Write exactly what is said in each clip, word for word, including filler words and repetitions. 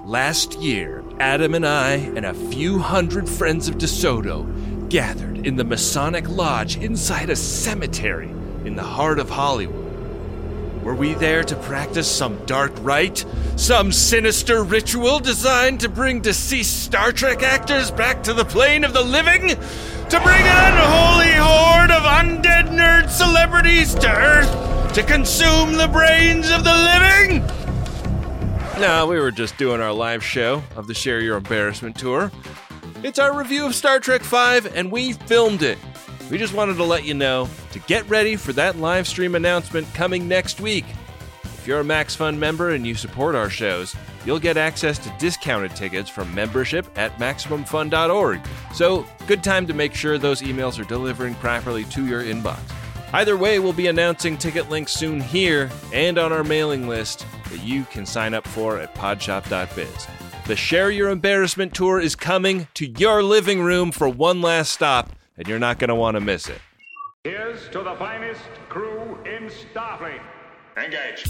Last year, Adam and I and a few hundred friends of DeSoto gathered in the Masonic Lodge inside a cemetery in the heart of Hollywood. Were we there to practice some dark rite? Some sinister ritual designed to bring deceased Star Trek actors back to the plane of the living? To bring an unholy horde of undead nerd celebrities to Earth to consume the brains of the living? No, we were just doing our live show of the Share Your Embarrassment tour. It's our review of Star Trek five, and we filmed it. We just wanted to let you know to get ready for that live stream announcement coming next week. If you're a MaxFun member and you support our shows, you'll get access to discounted tickets from membership at Maximum Fun dot org. So, good time to make sure those emails are delivering properly to your inbox. Either way, we'll be announcing ticket links soon here and on our mailing list that you can sign up for at podshop dot biz. The Share Your Embarrassment tour is coming to your living room for one last stop, and you're not going to want to miss it. Here's to the finest crew in Starfleet. Engage.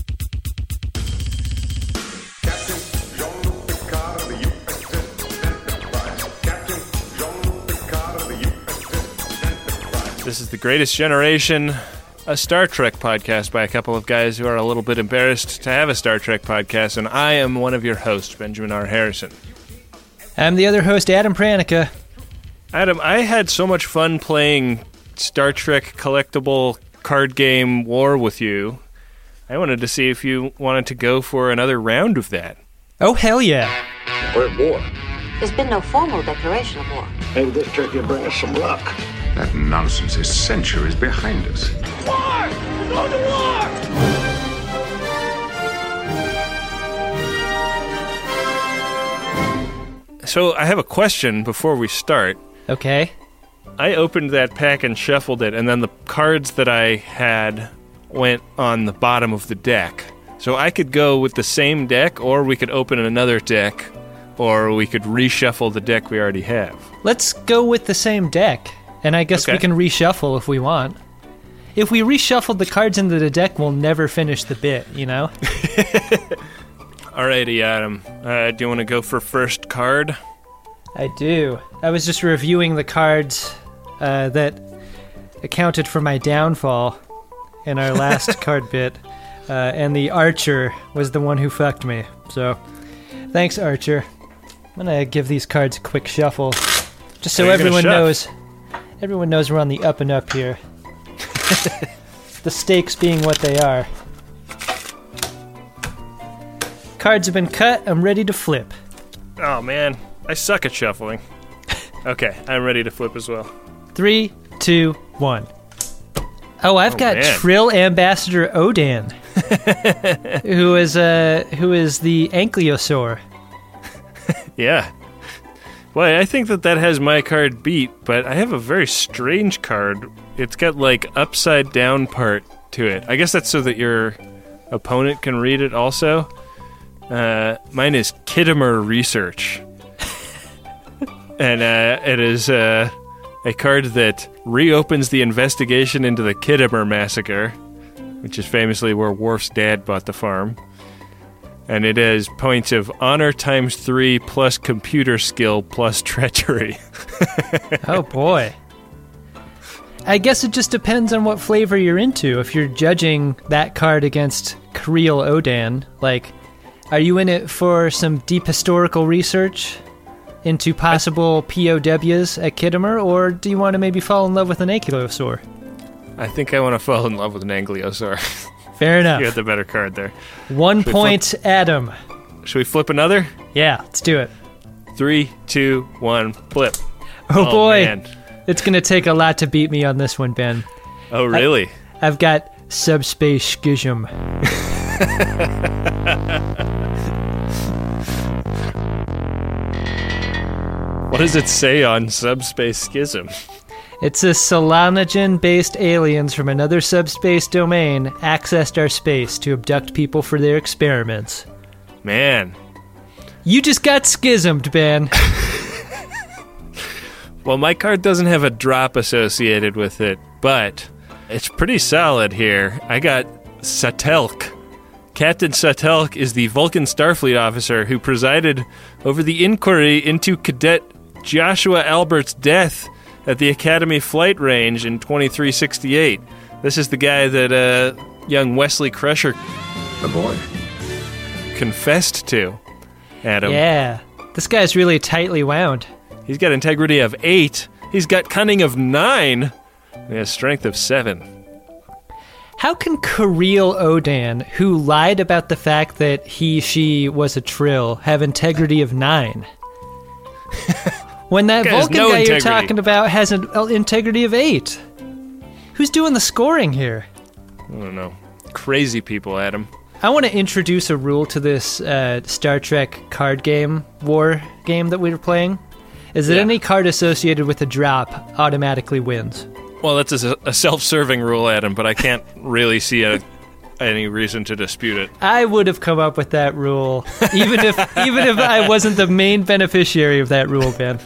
Captain Jean-Luc Picard of the U S S Enterprise. Captain Jean-Luc Picard of the U S S Enterprise. This is The Greatest Generation, a Star Trek podcast by a couple of guys who are a little bit embarrassed to have a Star Trek podcast, and I am one of your hosts, Benjamin R. Harrison. I'm the other host, Adam Pranica. Adam, I had so much fun playing Star Trek collectible card game War with you. I wanted to see if you wanted to go for another round of that. Oh, hell yeah. We're at war. There's been no formal declaration of war. Maybe this trick will bring us some luck. That nonsense is centuries behind us. War! We're going to war! So I have a question before we start. Okay. I opened that pack and shuffled it, and then the cards that I had went on the bottom of the deck. So I could go with the same deck, or we could open another deck, or we could reshuffle the deck we already have. Let's go with the same deck, and I guess Okay. we can reshuffle if we want. If we reshuffled the cards into the deck, we'll never finish the bit, you know? Alrighty, Adam. Uh, do you want to go for first card? I do. I was just reviewing the cards uh, that accounted for my downfall in our last card bit, uh, and the Archer was the one who fucked me. So, thanks, Archer. I'm gonna give these cards a quick shuffle, just so Oh, you're gonna everyone shuff. knows. Everyone knows we're on the up and up here. The stakes being what they are. Cards have been cut. I'm ready to flip. Oh, man. I suck at shuffling. Okay, I'm ready to flip as well. Three, two, one. Oh, I've Oh, got man. Trill Ambassador Odan, who is uh, who is the Ankylosaur. Yeah. Well, I think that that has my card beat, but I have a very strange card. It's got, like, upside-down part to it. I guess that's so that your opponent can read it also. Uh, mine is Khitomer Research. And uh, it is uh, a card that reopens the investigation into the Khitomer massacre, which is famously where Worf's dad bought the farm. And it has points of honor times three plus computer skill plus treachery. Oh boy. I guess it just depends on what flavor you're into. If you're judging that card against Creel Odan, like, are you in it for some deep historical research into possible P O Ws at Khitomer, or do you want to maybe fall in love with an Ankylosaur? I think I want to fall in love with an Ankylosaur. Fair enough. You had the better card there. One Should we point, flip- Adam. Should we flip another? Yeah, let's do it. Three, two, one, flip. Oh, Oh, boy. man. It's going to take a lot to beat me on this one, Ben. Oh, really? I've got Subspace Schism. What does it say on Subspace Schism? It says Solanogen-based aliens from another subspace domain accessed our space to abduct people for their experiments. Man. You just got schismed, Ben. Well, my card doesn't have a drop associated with it, but it's pretty solid here. I got Satelk, Captain Satelk is the Vulcan Starfleet officer who presided over the inquiry into Cadet Joshua Albert's death at the Academy Flight Range in twenty-three sixty-eight. This is the guy that uh, young Wesley Crusher The boy. confessed to, Adam. Yeah. This guy's really tightly wound. He's got integrity of eight. He's got cunning of nine. He has strength of seven. How can Kirill Odan, who lied about the fact that he, she was a Trill, have integrity of nine? When that Guy has Vulcan no guy you're integrity. talking about has an uh, integrity of eight. Who's doing the scoring here? I don't know. Crazy people, Adam. I want to introduce a rule to this uh, Star Trek card game, war game that we were playing. Is that Yeah. any card associated with a drop automatically wins? Well, that's a, a self-serving rule, Adam, but I can't really see a, any reason to dispute it. I would have come up with that rule, even if even if I wasn't the main beneficiary of that rule, Ben.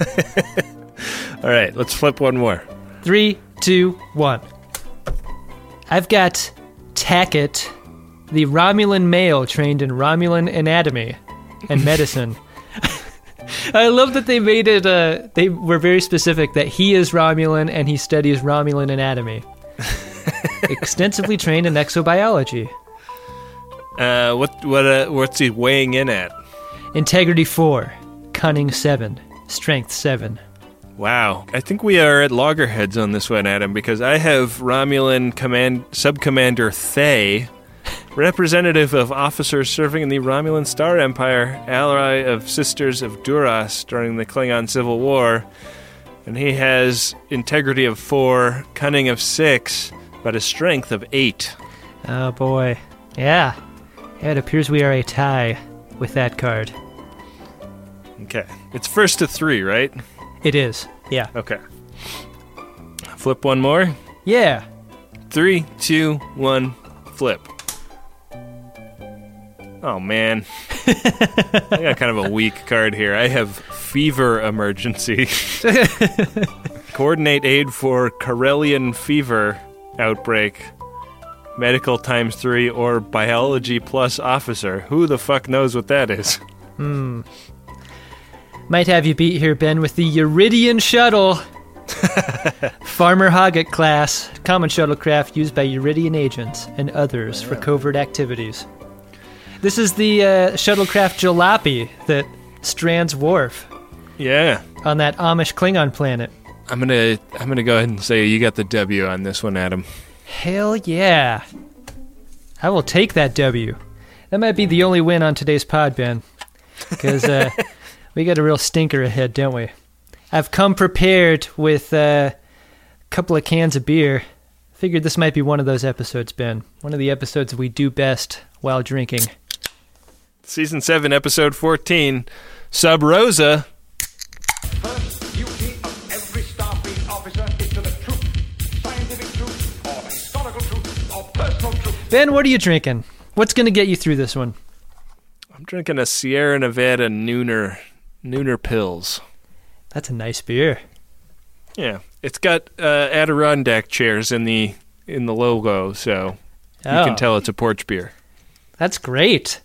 All right, let's flip one more. Three, two, one. I've got Tackett, the Romulan male trained in Romulan anatomy and medicine. I love that they made it, uh, they were very specific that he is Romulan and he studies Romulan anatomy. Extensively trained in exobiology. Uh, what what uh, what's he weighing in at? Integrity four, cunning seven, strength seven. Wow, I think we are at loggerheads on this one, Adam, because I have Romulan command Subcommander Thay, representative of officers serving in the Romulan Star Empire, ally of Sisters of Duras during the Klingon Civil War, and he has integrity of four, cunning of six, but a strength of eight. Oh boy. Yeah. Yeah, it appears we are a tie with that card. Okay, it's first to three, right? It is. Yeah. Okay. Flip one more. Yeah. Three, two, one, flip. Oh, man. I got kind of a weak card here. I have Fever Emergency. Coordinate aid for Karelian fever outbreak. Medical times three or biology plus officer. Who the fuck knows what that is? Hmm. Might have you beat here, Ben, with the Uridian shuttle. Farmer Hoggett class. Common shuttlecraft used by Uridian agents and others for covert activities. This is the uh, shuttlecraft Jalopy that strands Worf Yeah. on that Amish Klingon planet. I'm gonna I'm gonna go ahead and say you got the W on this one, Adam. Hell yeah. I will take that W. That might be the only win on today's pod, Ben. Because uh, we got a real stinker ahead, don't we? I've come prepared with uh, a couple of cans of beer. Figured this might be one of those episodes, Ben. One of the episodes we do best while drinking. Season seven, episode fourteen, Sub Rosa. First duty of every Starfleet officer is to the truth, scientific truth, or historical truth, or personal truth. Ben, what are you drinking? What's going to get you through this one? I'm drinking a Sierra Nevada Nooner Nooner Pills. That's a nice beer. Yeah, it's got uh, Adirondack chairs in the in the logo, so you Oh. can tell it's a porch beer. That's great.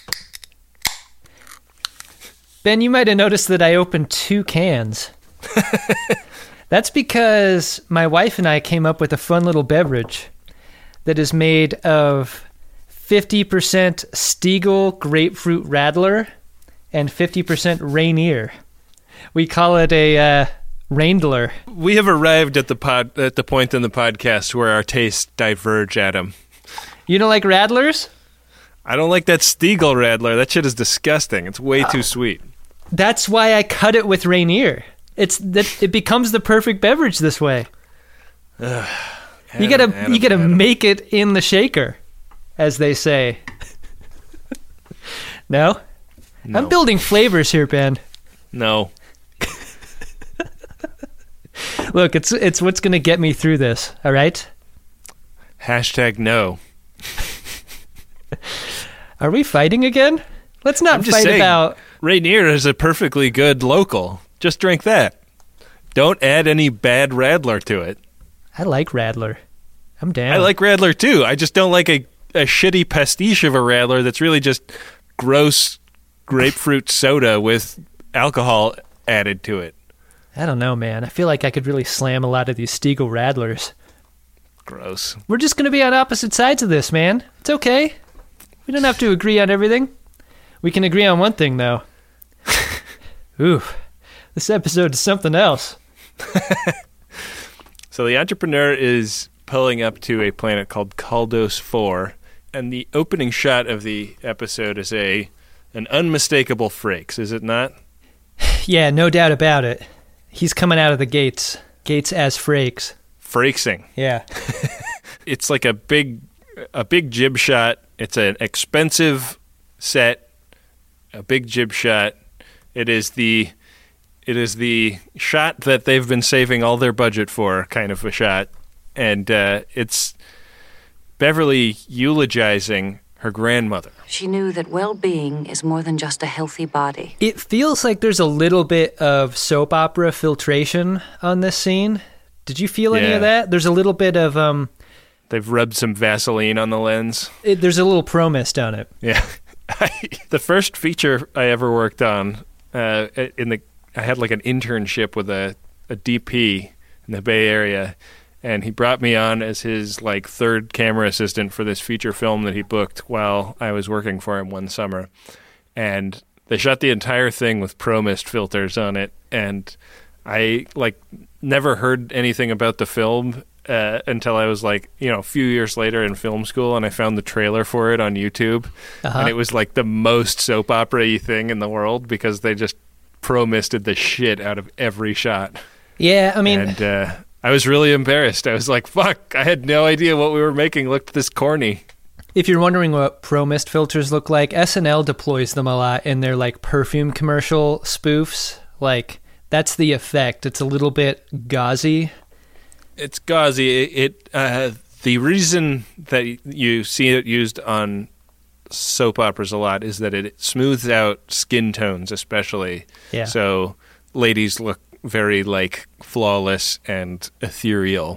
Ben, you might have noticed that I opened two cans. That's because my wife and I came up with a fun little beverage that is made of fifty percent Stiegel Grapefruit Radler and fifty percent Rainier. We call it a uh, Raindler. We have arrived at the pod at the point in the podcast where our tastes diverge, Adam. You don't like Radlers? I don't like that Stiegel Radler. That shit is disgusting. It's way too sweet. That's why I cut it with Rainier. It's that it becomes the perfect beverage this way. Adam, you gotta Adam, you gotta Adam. make it in the shaker, as they say. No? No. I'm building flavors here, Ben. No. Look, it's it's what's gonna get me through this, all right? Hashtag no. Are we fighting again? Let's not I'm just fight saying, about Rainier is a perfectly good local. Just drink that. Don't add any bad Radler to it. I like Radler. I'm down. I like Radler too. I just don't like a a shitty pastiche of a Rattler that's really just gross grapefruit soda with alcohol added to it. I don't know, man. I feel like I could really slam a lot of these Stiegel Rattlers. Gross. We're just going to be on opposite sides of this, man. It's okay. We don't have to agree on everything. We can agree on one thing, though. Ooh, this episode is something else. So the entrepreneur is pulling up to a planet called Caldos four, and the opening shot of the episode is a an unmistakable Frakes, is it not? Yeah, no doubt about it. He's coming out of the gates. Gates as Frakes. Frakesing. Yeah. It's like a big a big jib shot. It's an expensive set, a big jib shot. It is the it is the shot that they've been saving all their budget for, kind of a shot. And uh, it's Beverly eulogizing her grandmother. She knew that well-being is more than just a healthy body. It feels like there's a little bit of soap opera filtration on this scene. Did you feel any Yeah. of that? There's a little bit of, um... They've rubbed some Vaseline on the lens. It, there's a little pro-mist on it. Yeah. The first feature I ever worked on, uh, in the, I had like an internship with a, a D P in the Bay Area, and he brought me on as his like third camera assistant for this feature film that he booked while I was working for him one summer. And they shot the entire thing with pro-mist filters on it, and I like never heard anything about the film uh, until I was like, you know, a few years later in film school, and I found the trailer for it on YouTube. Uh-huh. And it was like the most soap opera-y thing in the world because they just pro-misted the shit out of every shot. Yeah, I mean... And uh, I was really embarrassed. I was like, fuck, I had no idea what we were making looked this corny. If you're wondering what pro-mist filters look like, S N L deploys them a lot in their like perfume commercial spoofs. Like, that's the effect. It's a little bit gauzy. It's gauzy. It, it uh, the reason that you see it used on soap operas a lot is that it smooths out skin tones, especially. Yeah. So ladies look very like flawless and ethereal.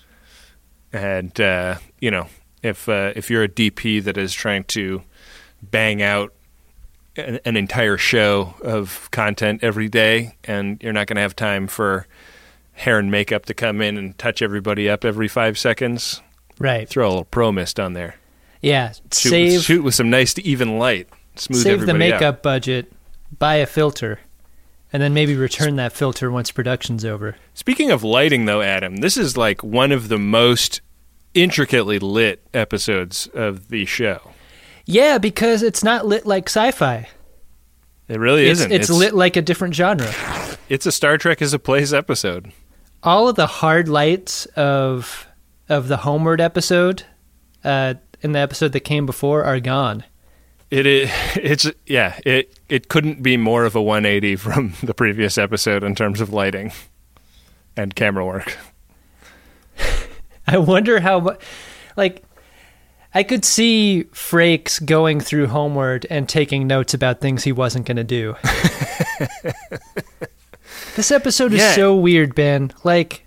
And uh, you know, if uh, if you're a D P that is trying to bang out an, an entire show of content every day, and you're not going to have time for hair and makeup to come in and touch everybody up every five seconds, Right. throw a little pro mist on there. Yeah. Shoot, Save with, shoot with some nice even light. Smooth save the everybody makeup out. budget, buy a filter, and then maybe return that filter once production's over. Speaking of lighting, though, Adam, this is like one of the most intricately lit episodes of the show. Yeah, because it's not lit like sci-fi. It really It's, isn't. it's lit like a different genre. It's a Star Trek is a Place episode. All of the hard lights of of the Homeward episode, uh, in the episode that came before, are gone. It is. It's yeah. It it couldn't be more of a one eighty from the previous episode in terms of lighting and camera work. I wonder how mu- like I could see Frakes going through Homeward and taking notes about things he wasn't going to do. This episode is Yeah. so weird, Ben. Like,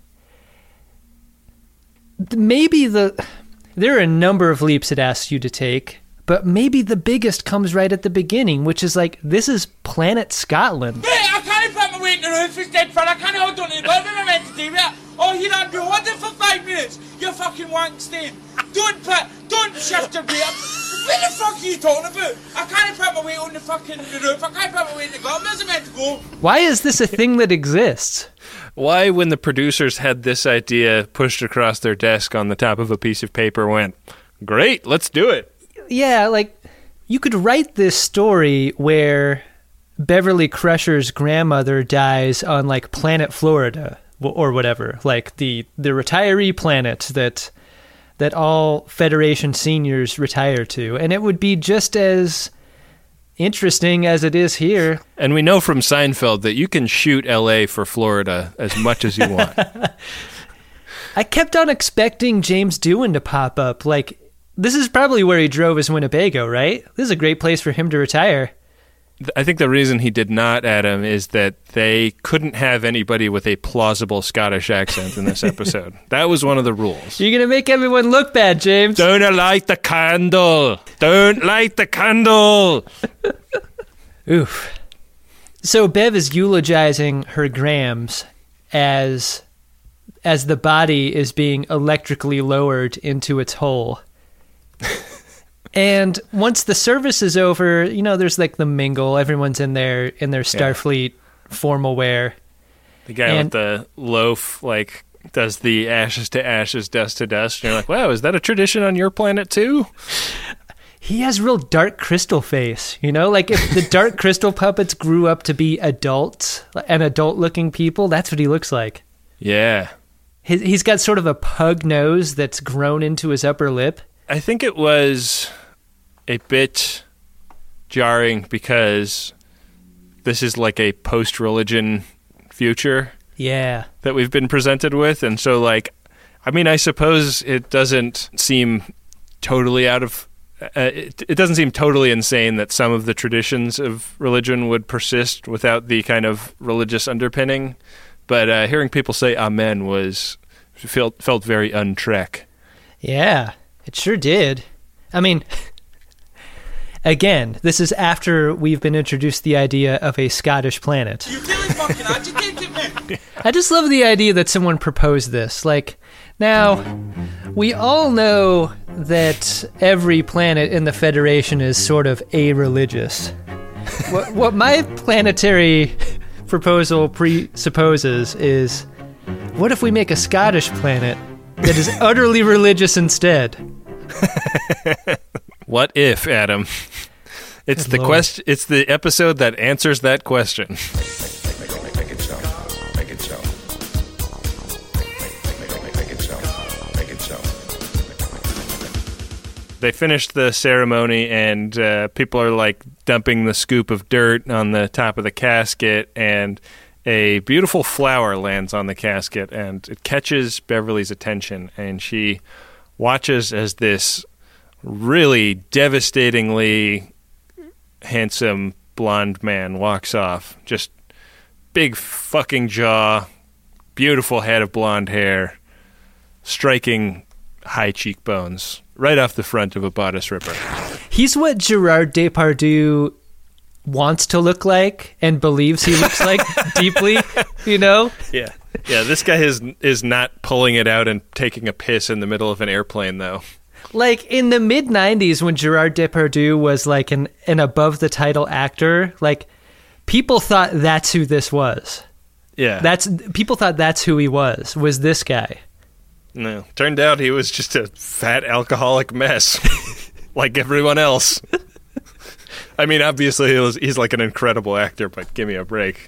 th- maybe the there are a number of leaps it asks you to take, but maybe the biggest comes right at the beginning, which is like, this is Planet Scotland. Hey, I can't put my weight in the roof instead, fella. I can't hold on to the bottom. What am I meant to do with it? Oh, you don't do what for five minutes? You fucking wank stain. Don't put, don't shift your weight up. What the fuck are you talking about? I can't put my weight on the fucking the roof. I can't put my weight in the bottom. Where's it meant to go? Why is this a thing that exists? Why, when the producers had this idea pushed across their desk on the top of a piece of paper, went, great, let's do it. Yeah, like, you could write this story where Beverly Crusher's grandmother dies on, like, Planet Florida w- or whatever, like the, the retiree planet that that all Federation seniors retire to, and it would be just as interesting as it is here. And we know from Seinfeld that you can shoot L A for Florida as much as you want. I kept on expecting James Doohan to pop up. Like, this is probably where he drove his Winnebago, right? This is a great place for him to retire. I think the reason he did not, Adam, is that they couldn't have anybody with a plausible Scottish accent in this episode. That was one of the rules. You're going to make everyone look bad, James. Don't light the candle. Don't light the candle. Oof. So Bev is eulogizing her Grams as as the body is being electrically lowered into its hole. And once the service is over, you know, there's like the mingle. Everyone's in their in their Starfleet yeah. formal wear. The guy and, with the loaf, like, does the ashes to ashes, dust to dust. And you're like, wow, is that a tradition on your planet too? He has real Dark Crystal face, you know? Like, if the Dark Crystal puppets grew up to be adults and adult-looking people, that's what he looks like. Yeah. He, he's got sort of a pug nose that's grown into his upper lip. I think it was a bit jarring because this is like a post-religion future. Yeah. That we've been presented with. And so, like, I mean, I suppose it doesn't seem totally out of... Uh, it, it doesn't seem totally insane that some of the traditions of religion would persist without the kind of religious underpinning, but uh, hearing people say "Amen" was felt felt very untrek. Yeah, it sure did. I mean, again, this is after we've been introduced the idea of a Scottish planet. You really fucking agitated me. I just love the idea that someone proposed this. Like, now, we all know that every planet in the Federation is sort of a-religious. what, what my planetary proposal presupposes is, what if we make a Scottish planet that is utterly religious instead? What if, Adam? It's Good the Lord. question. It's the episode that answers that question. Make it so. Make it so. Make it so. Make it so. They finished the ceremony, and uh, people are like dumping the scoop of dirt on the top of the casket, and a beautiful flower lands on the casket, and it catches Beverly's attention, and she watches as this really devastatingly handsome blonde man walks off. Just big fucking jaw, beautiful head of blonde hair, striking high cheekbones, right off the front of a bodice ripper. He's what Gerard Depardieu wants to look like and believes he looks like deeply, you know? Yeah. Yeah, this guy is is not pulling it out and taking a piss in the middle of an airplane, though. Like, in the mid nineties, when Gerard Depardieu was, like, an, an above-the-title actor, like, people thought that's who this was. Yeah. That's people thought that's who he was, was this guy. No. Turned out he was just a fat alcoholic mess, like everyone else. I mean, obviously, he was, he's like an incredible actor, but give me a break.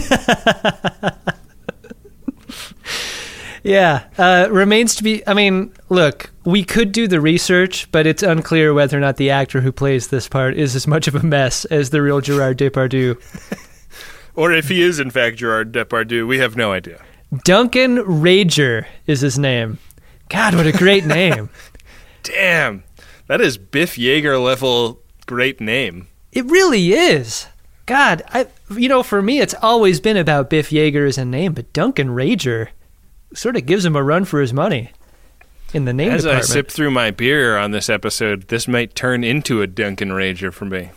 Yeah, uh, remains to be... I mean, look, we could do the research, but it's unclear whether or not the actor who plays this part is as much of a mess as the real Gerard Depardieu. Or if he is, in fact, Gerard Depardieu, we have no idea. Duncan Rager is his name. God, what a great name. Damn. That is Biff Yeager level great name. It really is. God, I, you know, for me, it's always been about Biff Yeager as a name, but Duncan Rager sort of gives him a run for his money in the name As department. I sip through my beer on this episode, this might turn into a Duncan Rager for me.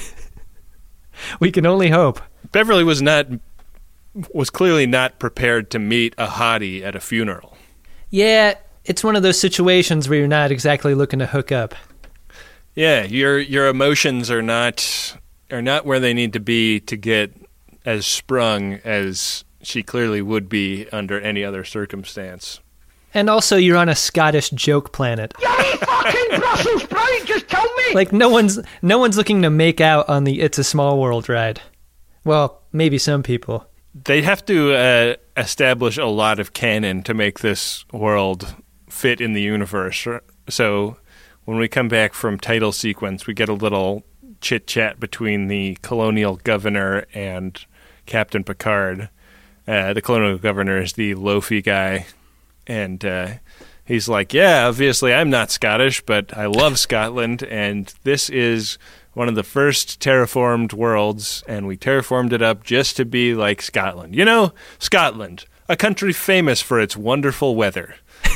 We can only hope. Beverly was not was clearly not prepared to meet a hottie at a funeral. Yeah, it's one of those situations where you're not exactly looking to hook up. Yeah, your your emotions are not are not where they need to be to get as sprung as she clearly would be under any other circumstance. And also, you're on a Scottish joke planet. You ain't fucking Brussels sprout, just tell me! Like, no one's no one's looking to make out on the It's a Small World ride. Well, maybe some people. They have to uh, establish a lot of canon to make this world fit in the universe. So when we come back from title sequence, we get a little chit-chat between the colonial governor and Captain Picard. Uh, the colonial governor is the loafy guy, and uh, he's like, yeah, obviously I'm not Scottish, but I love Scotland, and this is one of the first terraformed worlds, and we terraformed it up just to be like Scotland. You know, Scotland, a country famous for its wonderful weather.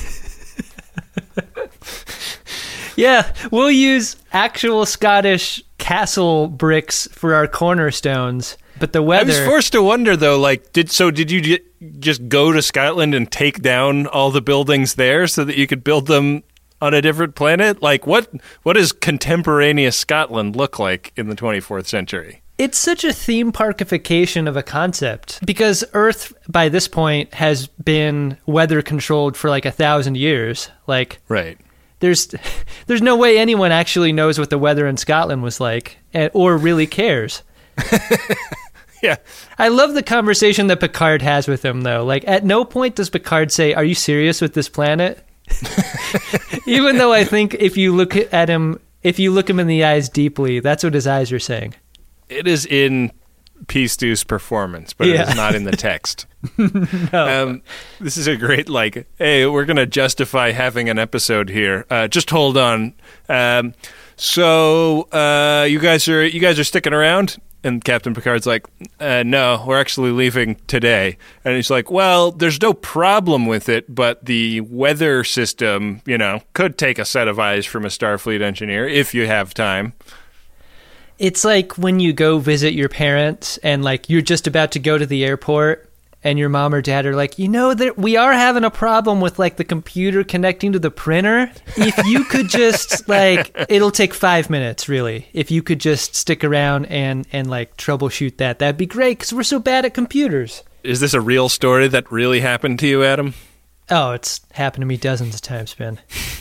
Yeah, we'll use actual Scottish castle bricks for our cornerstones, but the I weather... was forced to wonder, though, like, did so did you j- just go to Scotland and take down all the buildings there so that you could build them on a different planet? Like, what what does contemporaneous Scotland look like in the twenty-fourth century? It's such a theme parkification of a concept, because Earth, by this point, has been weather-controlled for like a thousand years. Like, Right. there's there's no way anyone actually knows what the weather in Scotland was like, eh, or really cares. Yeah. I love the conversation that Picard has with him, though. Like, at no point does Picard say, "Are you serious with this planet?" Even though I think if you look at him, if you look him in the eyes deeply, that's what his eyes are saying. It is in P. Stew's performance, but Yeah. it is not in the text. No. Um, this is a great, like, hey, we're going to justify having an episode here. Uh, just hold on. Um, so uh, you guys are you guys are sticking around? And Captain Picard's like, uh, no, we're actually leaving today. And he's like, well, there's no problem with it, but the weather system, you know, could take a set of eyes from a Starfleet engineer if you have time. It's like when you go visit your parents and like you're just about to go to the airport and your mom or dad are like, you know, that we are having a problem with like the computer connecting to the printer. If you could just like, it'll take five minutes really. If you could just stick around and, and like troubleshoot that, that'd be great because we're so bad at computers. Is this a real story that really happened to you, Adam? Oh, it's happened to me dozens of times, Ben.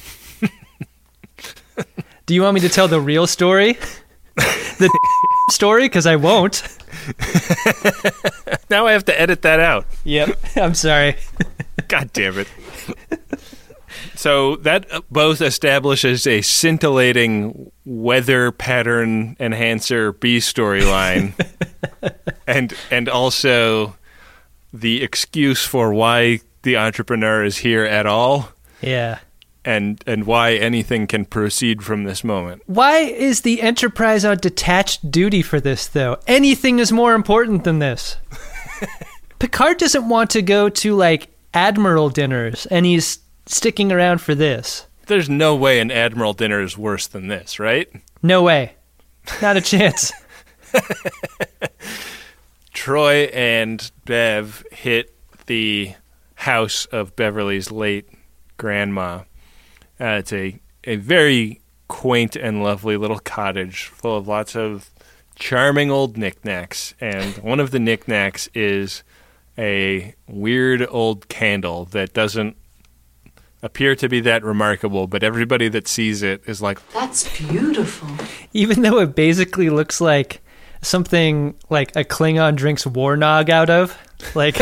Do you want me to tell the real story? The story? Because I won't. Now I have to edit that out. Yep. I'm sorry. God damn it. So that both establishes a scintillating weather pattern enhancer B storyline and and also the excuse for why the entrepreneur is here at all. Yeah. And and why anything can proceed from this moment. Why is the Enterprise on detached duty for this, though? Anything is more important than this. Picard doesn't want to go to, like, Admiral dinners, and he's sticking around for this. There's no way an Admiral dinner is worse than this, right? No way. Not a chance. Troy and Bev hit the house of Beverly's late grandma. Uh, it's a, a very quaint and lovely little cottage full of lots of charming old knickknacks. And one of the knickknacks is a weird old candle that doesn't appear to be that remarkable, but everybody that sees it is like, That's beautiful. Even though it basically looks like something like a Klingon drinks Warnog out of. Like,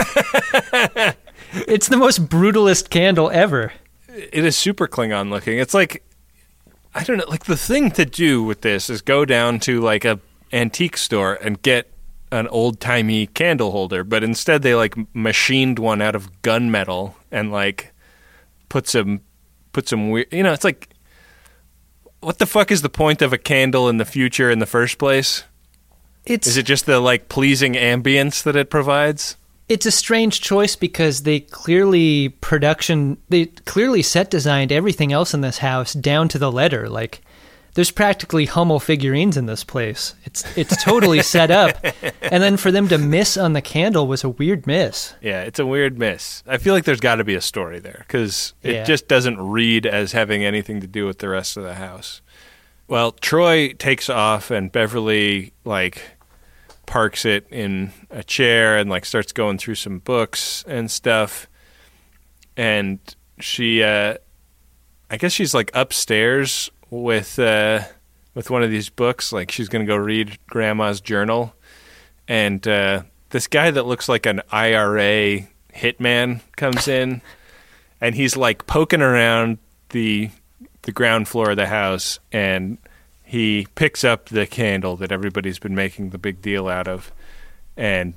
it's the most brutalist candle ever. it is super Klingon looking. It's like, I don't know, like the thing to do with this is go down to like a antique store and get an old-timey candle holder, but instead they like machined one out of gunmetal and like put some put some weird, you know, it's like, what the fuck is the point of a candle in the future in the first place? It's Is it just the like pleasing ambience that it provides? it's a strange choice because they clearly production they clearly set designed everything else in this house down to the letter. Like, there's practically Hummel figurines in this place. It's it's totally set up. And then for them to miss on the candle was a weird miss. Yeah, it's a weird miss. I feel like there's got to be a story there because it Yeah. just doesn't read as having anything to do with the rest of the house. Well, Troy takes off and Beverly like parks it in a chair and like starts going through some books and stuff. And she, uh, I guess she's like upstairs with uh, with one of these books. Like she's gonna go read Grandma's journal, and uh, this guy that looks like an I R A hitman comes in, and he's like poking around the the ground floor of the house, and he picks up the candle that everybody's been making the big deal out of, and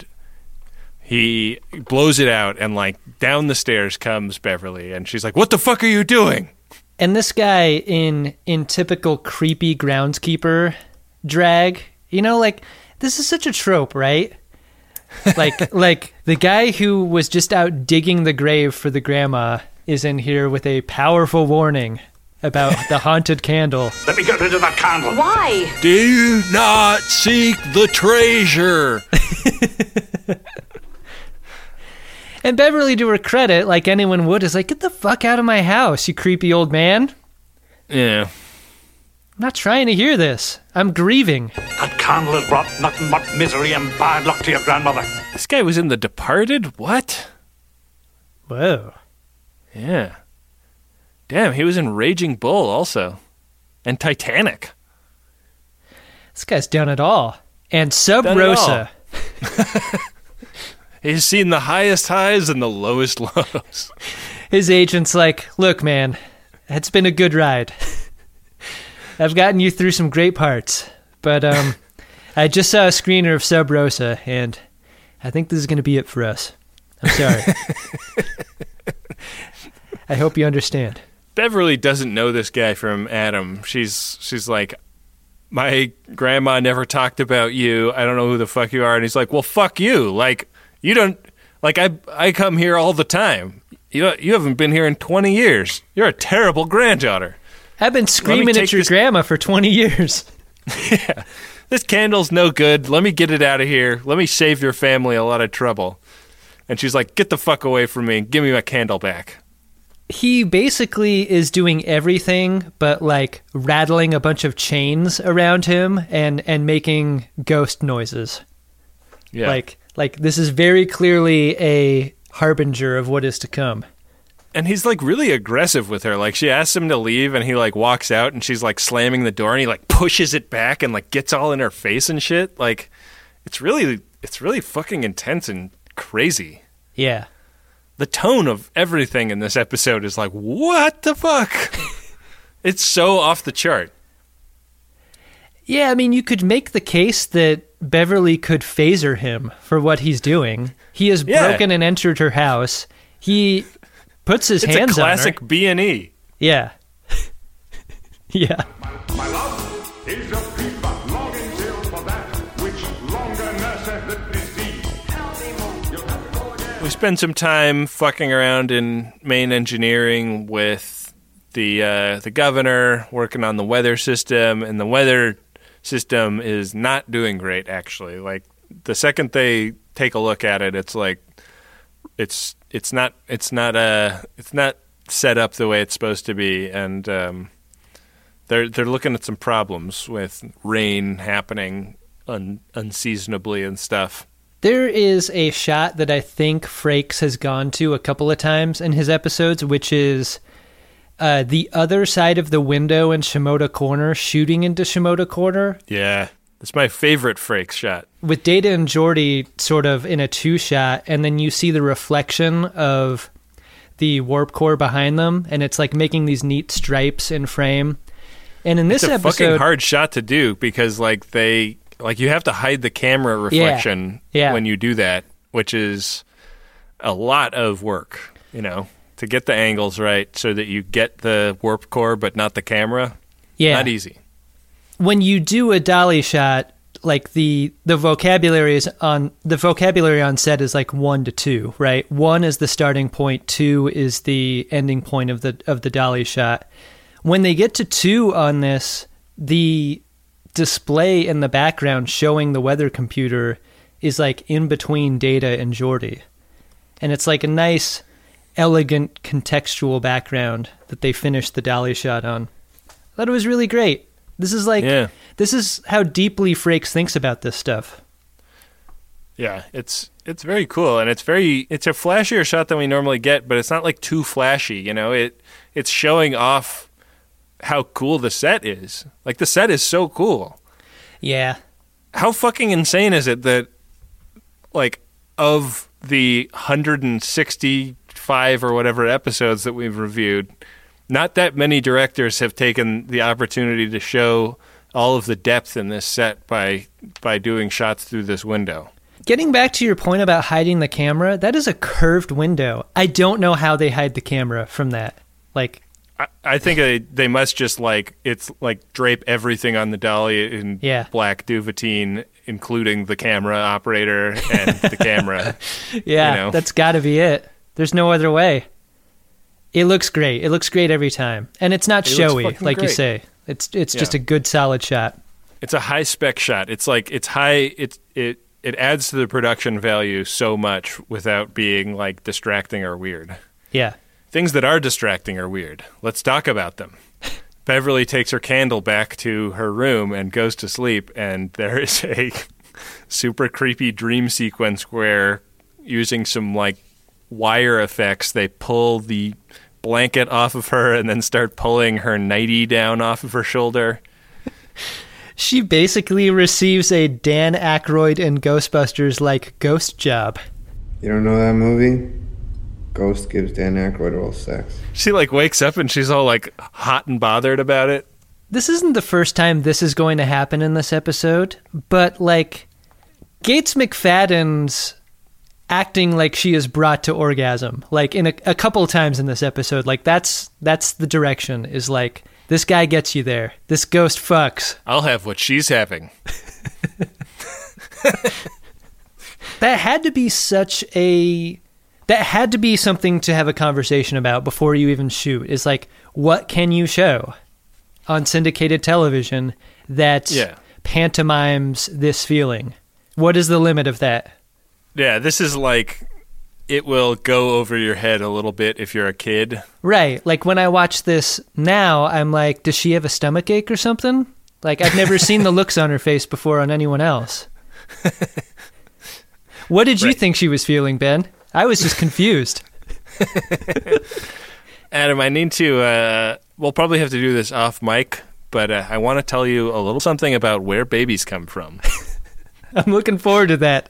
he blows it out, and like down the stairs comes Beverly, and she's like, "What the fuck are you doing?" And this guy in in typical creepy groundskeeper drag. You know, like, this is such a trope, right? Like, like the guy who was just out digging the grave for the grandma is in here with a powerful warning about the haunted candle. Let me get rid of that candle. Why? Do not seek the treasure. And Beverly, to her credit, like anyone would, is like, get the fuck out of my house, you creepy old man. Yeah. I'm not trying to hear this. I'm grieving. That candle has brought nothing but misery and bad luck to your grandmother. This guy was in The Departed? What? Whoa. Yeah. Damn, he was in Raging Bull also. And Titanic. This guy's done it all. And Sub Done it Rosa. He's seen the highest highs and the lowest lows. His agent's like, look, man, it's been a good ride. I've gotten you through some great parts. But um, I just saw a screener of Sub Rosa, and I think this is going to be it for us. I'm sorry. I hope you understand. Beverly doesn't know this guy from Adam. She's she's like, my grandma never talked about you. I don't know who the fuck you are. And he's like, well, fuck you. Like, you don't, like, I I come here all the time. You you haven't been here in twenty years. You're a terrible granddaughter. I've been screaming at your this- grandma for twenty years. Yeah. This candle's no good. Let me get it out of here. Let me save your family a lot of trouble. And she's like, get the fuck away from me and give me my candle back. He basically is doing everything but, like, rattling a bunch of chains around him and, and making ghost noises. Yeah. Like, like this is very clearly a harbinger of what is to come. And he's like really aggressive with her. Like she asks him to leave and he like walks out and she's like slamming the door and he like pushes it back and like gets all in her face and shit. Like it's really it's really fucking intense and crazy. Yeah. The tone of everything in this episode is like, what the fuck? It's so off the chart. Yeah, I mean, you could make the case that Beverly could phaser him for what he's doing. He has Yeah. broken and entered her house. He puts his It's hands a classic on her. B and E. Yeah. Yeah. My love is a fever, longing till for that which longer nurseth the disease. You'll have to go again. We spend some time fucking around in main engineering with the uh, the governor, working on the weather system, and the weather system is not doing great, actually. Like, the second they take a look at it, it's like, it's it's not it's not uh it's not set up the way it's supposed to be, and um, they're they're looking at some problems with rain happening un, unseasonably and stuff. There is a shot that I think Frakes has gone to a couple of times in his episodes, which is uh, the other side of the window in Shimoda Corner shooting into Shimoda Corner, Yeah, it's my favorite Frakes shot. with Data and Geordi sort of in a two-shot, and then you see the reflection of the warp core behind them, and it's like making these neat stripes in frame. And in this It's a episode, fucking hard shot to do because like they like you have to hide the camera reflection Yeah. when you do that, which is a lot of work, you know, to get the angles right so that you get the warp core but not the camera. yeah, Not easy. when you do a dolly shot, like the the vocabulary is on the vocabulary on set is like one to two, right? One is the starting point, two is the ending point of the of the dolly shot. When they get to two on this, the display in the background showing the weather computer is like in between Data and Geordi. And it's like a nice, elegant, contextual background that they finished the dolly shot on. I thought it was really great. This is like, Yeah. this is how deeply Frakes thinks about this stuff. Yeah, it's it's very cool and it's very it's a flashier shot than we normally get, but it's not like too flashy, you know. It it's showing off how cool the set is. Like the set is so cool. Yeah. How fucking insane is it that, like, of the one hundred sixty-five or whatever episodes that we've reviewed, not that many directors have taken the opportunity to show all of the depth in this set by by doing shots through this window. Getting back to your point about hiding the camera, that is a curved window. I don't know how they hide the camera from that. Like, I, I think they, they must just like it's like drape everything on the dolly in Yeah. black duvetine, including the camera operator and the camera. Yeah, You know? that's got to be it. There's no other way. It looks great. It looks great every time, and it's not It looks showy, fucking like you great. say. It's it's just Yeah. a good, solid shot. It's a high spec shot. It's like it's high. It's it it adds to the production value so much without being like distracting or weird. Yeah. Things that are distracting are weird. Let's talk about them. Beverly takes her candle back to her room and goes to sleep, and there is a super creepy dream sequence where, using some like wire effects, they pull the blanket off of her and then start pulling her nightie down off of her shoulder. She basically receives a Dan Aykroyd in Ghostbusters like ghost job. You don't know that movie? Ghost gives Dan Aykroyd oral sex. She like wakes up and she's all like hot and bothered about it. This isn't the first time this is going to happen in this episode, but like Gates McFadden's acting like she is brought to orgasm, like in a, a couple times in this episode. Like that's that's the direction, is like, this guy gets you there. This ghost fucks. I'll have what she's having. That had to be such a that had to be something to have a conversation about before you even shoot. Is like, what can you show on syndicated television that Yeah. pantomimes this feeling? What is the limit of that? Yeah, this is like, it will go over your head a little bit if you're a kid. Right. Like when I watch this now, I'm like, does she have a stomach ache or something? Like, I've never seen the looks on her face before on anyone else. What did you Right. think she was feeling, Ben? I was just confused. Adam, I need to, uh, we'll probably have to do this off mic, but uh, I want to tell you a little something about where babies come from. I'm looking forward to that.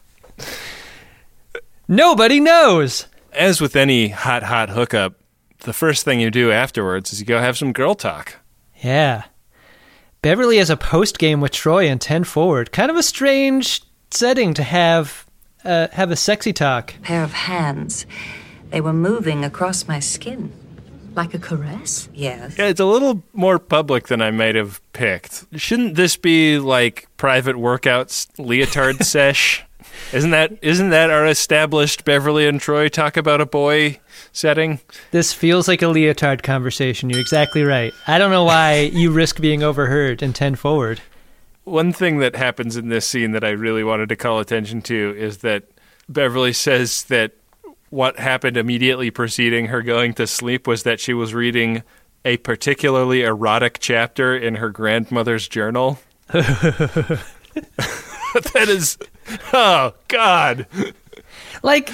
Nobody knows. As with any hot, hot hookup, the first thing you do afterwards is you go have some girl talk. Yeah. Beverly has a post game with Troy in ten forward. Kind of a strange setting to have uh, have a sexy talk. Pair of hands. They were moving across my skin. Like a caress? Yes. Yeah, it's a little more public than I might have picked. Shouldn't this be like private workouts leotard sesh? Isn't that isn't that our established Beverly and Troy talk about a boy setting? This feels like a leotard conversation. You're exactly right. I don't know why you risk being overheard in ten forward. One thing that happens in this scene that I really wanted to call attention to is that Beverly says that what happened immediately preceding her going to sleep was that she was reading a particularly erotic chapter in her grandmother's journal. That is, oh, God. Like,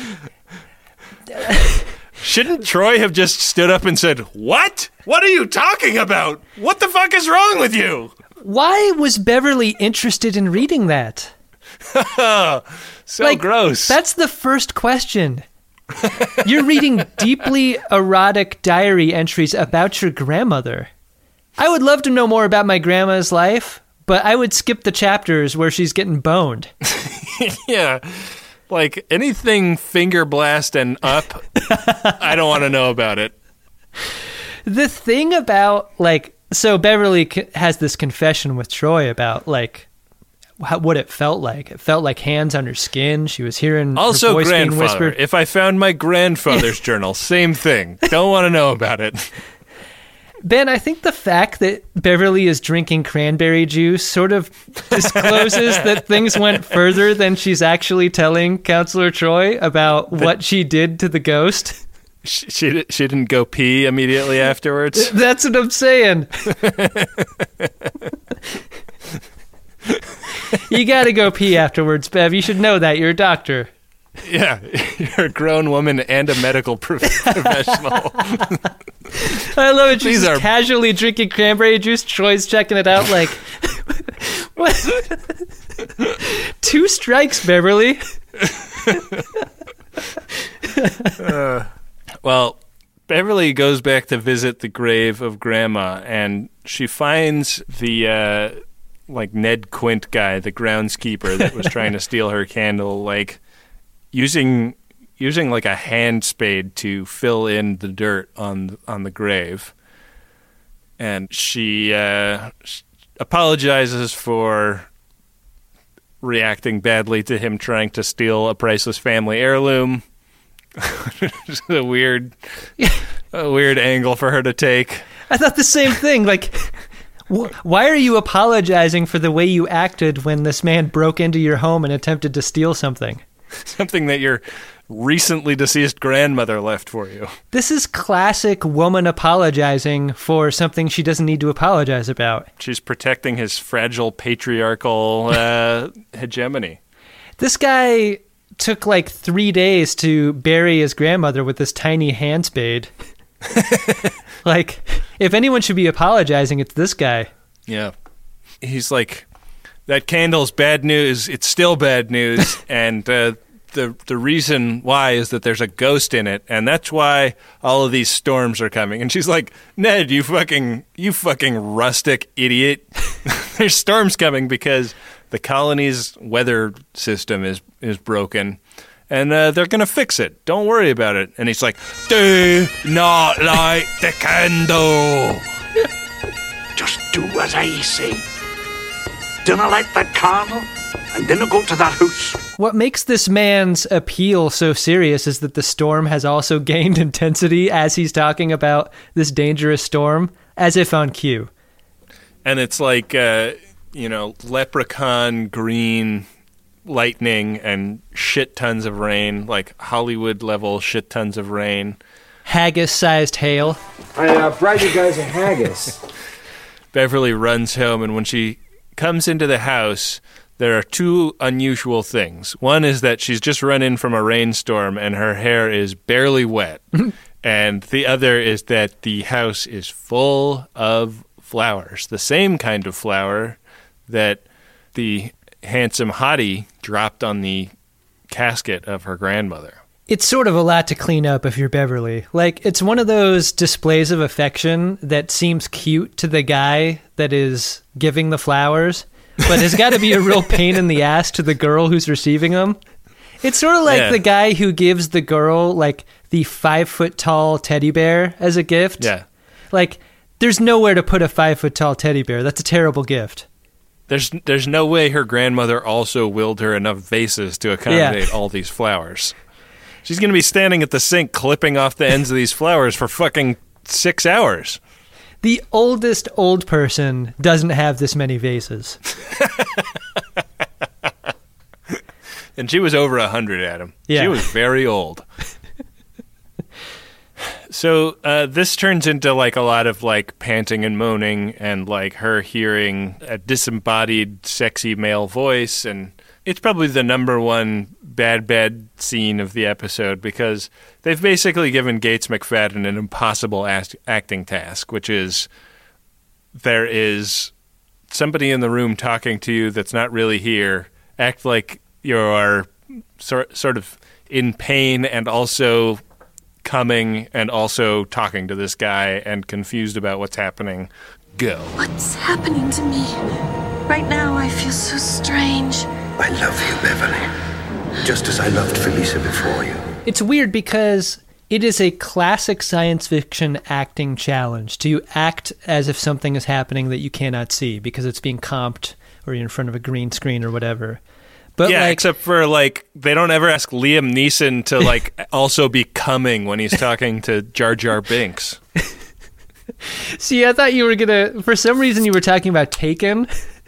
Shouldn't Troy have just stood up and said, "What? What are you talking about? What the fuck is wrong with you?" why was Beverly interested in reading that? So Like, gross. That's the first question. You're reading deeply erotic diary entries about your grandmother. I would love to know more about my grandma's life, but I would skip the chapters where she's getting boned. Yeah. Like anything finger blast and up, I don't want to know about it. The thing about, like, so Beverly c- has this confession with Troy about, like, how, what it felt like. It felt like hands on her skin. She was hearing her Also, voice being grandfather. whispered. If I found my grandfather's journal, same thing. Don't want to know about it. Ben, I think the fact that Beverly is drinking cranberry juice sort of discloses that things went further than she's actually telling Counselor Troy about what she did to the ghost. She, she, di- she didn't go pee immediately afterwards. That's what I'm saying. You gotta go pee afterwards, Bev. You should know that. You're a doctor. Yeah, you're a grown woman and a medical pro- professional. I love it. She's These just are- casually drinking cranberry juice. Troy's checking it out like, what? Two strikes, Beverly. Well, Beverly goes back to visit the grave of Grandma, and she finds the uh, like Ned Quint guy, the groundskeeper that was trying to steal her candle, like using using like a hand spade to fill in the dirt on on the grave. and she uh, apologizes for reacting badly to him trying to steal a priceless family heirloom. It's a weird, a weird angle for her to take. I thought the same thing. Like, wh- why are you apologizing for the way you acted when this man broke into your home and attempted to steal something? Something that your recently deceased grandmother left for you. This is classic woman apologizing for something she doesn't need to apologize about. She's protecting his fragile patriarchal uh, hegemony. This guy took like three days to bury his grandmother with this tiny hand spade. Like, if anyone should be apologizing, it's this guy. Yeah. He's like, that candle's bad news. It's still bad news. and uh, the the reason why is that there's a ghost in it. And that's why all of these storms are coming. And she's like, Ned, you fucking, you fucking rustic idiot. There's storms coming because the colony's weather system is, is broken. And uh, they're going to fix it. Don't worry about it. And he's like, do not light the candle. Just do as I say. Dinna light that candle, and dinna go to that house. What makes this man's appeal so serious is that the storm has also gained intensity as he's talking about this dangerous storm, as if on cue. And it's like, uh, you know, leprechaun green lightning and shit tons of rain, like Hollywood level shit tons of rain. Haggis-sized hail. I uh, brought you guys a haggis. Beverly runs home, and when she comes into the house, there are two unusual things. One is that she's just run in from a rainstorm and her hair is barely wet. And the other is that the house is full of flowers, the same kind of flower that the handsome hottie dropped on the casket of her grandmother. It's sort of a lot to clean up if you're Beverly. Like, it's one of those displays of affection that seems cute to the guy that is giving the flowers, but has got to be a real pain in the ass to the girl who's receiving them. It's sort of like Yeah. the guy who gives the girl, like, the five-foot-tall teddy bear as a gift. Yeah. Like, there's nowhere to put a five-foot-tall teddy bear. That's a terrible gift. There's there's no way her grandmother also willed her enough vases to accommodate Yeah. all these flowers. She's going to be standing at the sink clipping off the ends of these flowers for fucking six hours. The oldest old person doesn't have this many vases. And she was over a hundred, Adam. Yeah. She was very old. So uh, this turns into like a lot of like panting and moaning and like her hearing a disembodied, sexy male voice. And it's probably the number one bad, bad scene of the episode because they've basically given Gates McFadden an impossible act- acting task, which is there is somebody in the room talking to you that's not really here. Act like you're sort sort of in pain and also coming and also talking to this guy and confused about what's happening. Go. What's happening to me? Right now, I feel so strange. I love you, Beverly. Just as I loved Felisa before you. It's weird because it is a classic science fiction acting challenge to act as if something is happening that you cannot see because it's being comped or you're in front of a green screen or whatever. But yeah, like, except for like they don't ever ask Liam Neeson to like also be coming when he's talking to Jar Jar Binks. See, I thought you were gonna. For some reason, you were talking about Taken.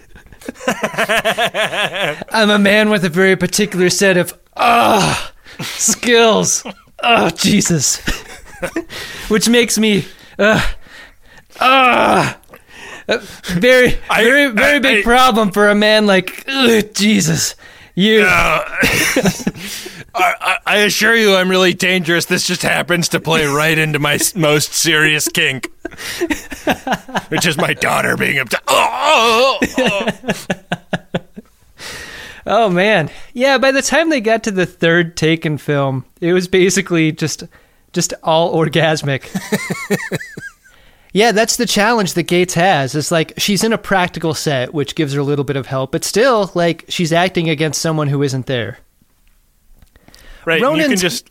I'm a man with a very particular set of ah uh, skills. Oh Jesus, which makes me uh, uh, a very very very big I, problem for a man like ugh, Jesus. You. Uh, I, I assure you, I'm really dangerous. This just happens to play right into my most serious kink, which is my daughter being abducted. Oh, oh, oh. Oh man, yeah. By the time they got to the third Taken film, it was basically just, just all orgasmic. Yeah, that's the challenge that Gates has. Is like she's in a practical set, which gives her a little bit of help, but still, like she's acting against someone who isn't there. Right, Ronan's, you can just like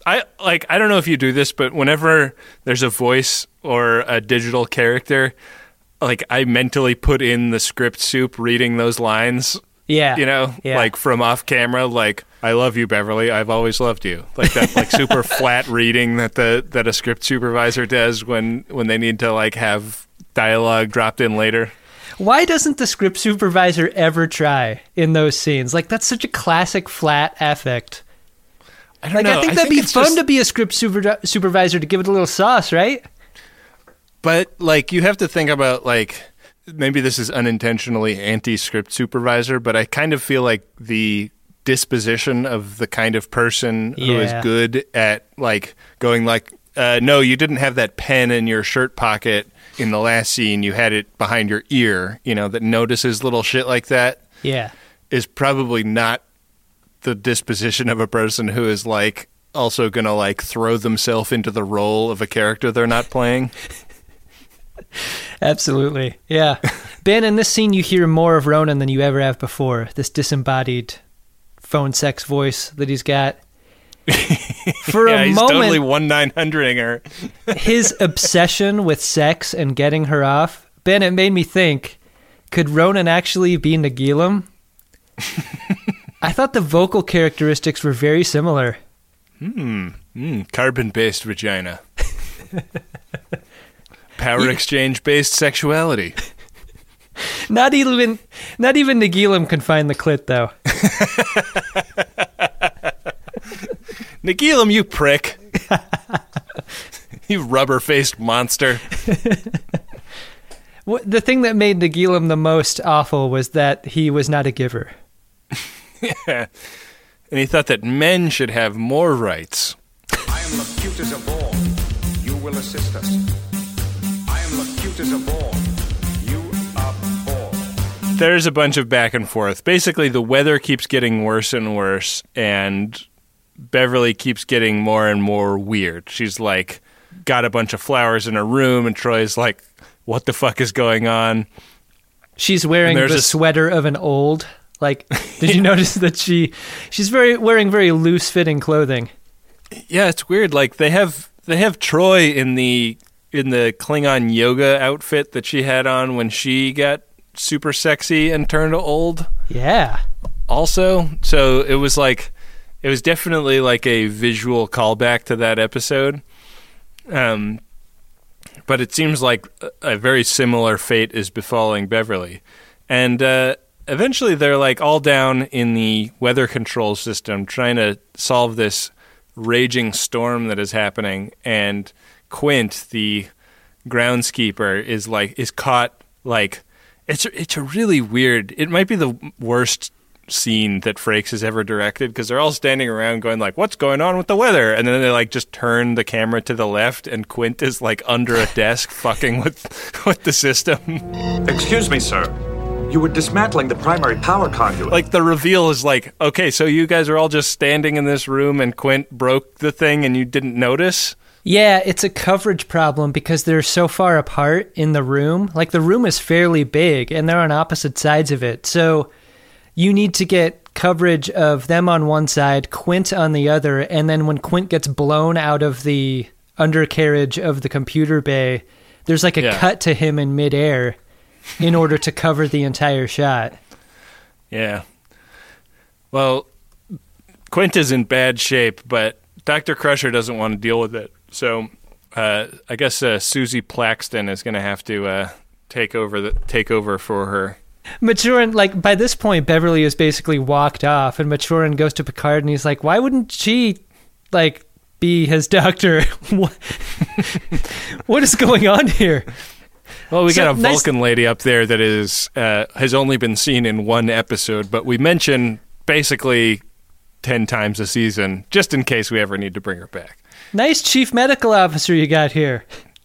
I like I don't know if you do this, but whenever there's a voice or a digital character, like I mentally put in the script soup reading those lines. Yeah. You know, yeah. like from off camera, like I love you, Beverly. I've always loved you. Like that like super flat reading that the that a script supervisor does when when they need to like have dialogue dropped in later. Why doesn't the script supervisor ever try in those scenes? Like that's such a classic flat affect. I don't like, know. I think I that'd think be it's fun just- to be a script super- supervisor to give it a little sauce, right? But like you have to think about like maybe this is unintentionally anti-script supervisor, but I kind of feel like the disposition of the kind of person who is Yeah. good at like going like, uh, no, you didn't have that pen in your shirt pocket in the last scene. You had it behind your ear, you know, that notices little shit like that. Yeah. Is probably not the disposition of a person who is like also going to like throw themselves into the role of a character they're not playing. Absolutely. Yeah. Ben, in this scene, you hear more of Ronan than you ever have before. This disembodied phone sex voice that he's got. For yeah, a he's moment, totally one nine hundreding her. his obsession with sex and getting her off, Ben, it made me think, could Ronan actually be Nagilum? I thought the vocal characteristics were very similar. Hmm. Mm, carbon-based vagina. Power exchange-based sexuality. Not even, not even Nagilum can find the clit, though. Nagilum, you prick. You rubber-faced monster. What, the thing that made Nagilum the most awful was that he was not a giver. Yeah. And he thought that men should have more rights. I am the cutest of all. You will assist us. I am the cutest of all. You are all. There's a bunch of back and forth. Basically, the weather keeps getting worse and worse, and Beverly keeps getting more and more weird. She's like, got a bunch of flowers in her room, and Troy's like, what the fuck is going on? She's wearing the a... sweater of an old. Like, did you notice that she she's very wearing very loose-fitting clothing? Yeah, it's weird. Like they have they have Troy in the in the Klingon yoga outfit that she had on when she got super sexy and turned old. Yeah. Also, so it was like it was definitely like a visual callback to that episode. Um, but it seems like a, a very similar fate is befalling Beverly, and. Uh, Eventually, they're like all down in the weather control system trying to solve this raging storm that is happening. And Quint, the groundskeeper, is like is caught like it's it's a really weird. It might be the worst scene that Frakes has ever directed because they're all standing around going like, "What's going on with the weather?" And then they like just turn the camera to the left, and Quint is like under a desk fucking with with the system. Excuse me, sir. You were dismantling the primary power conduit. Like, the reveal is like, okay, so you guys are all just standing in this room and Quint broke the thing and you didn't notice? Yeah, it's a coverage problem because they're so far apart in the room. Like, the room is fairly big and they're on opposite sides of it. So you need to get coverage of them on one side, Quint on the other, and then when Quint gets blown out of the undercarriage of the computer bay, there's like a Yeah. cut to him in midair. In order to cover the entire shot. Yeah. Well, Quint is in bad shape, but Doctor Crusher doesn't want to deal with it. So uh, I guess uh, Susie Plaxton is going to have to uh, take over the take over for her. Maturin, like, by this point, Beverly has basically walked off, and Maturin goes to Picard, and he's like, why wouldn't she, like, be his doctor? What, what is going on here? Well, we So, got a nice- Vulcan lady up there that is uh, has only been seen in one episode, but we mention basically ten times a season, just in case we ever need to bring her back. Nice chief medical officer you got here.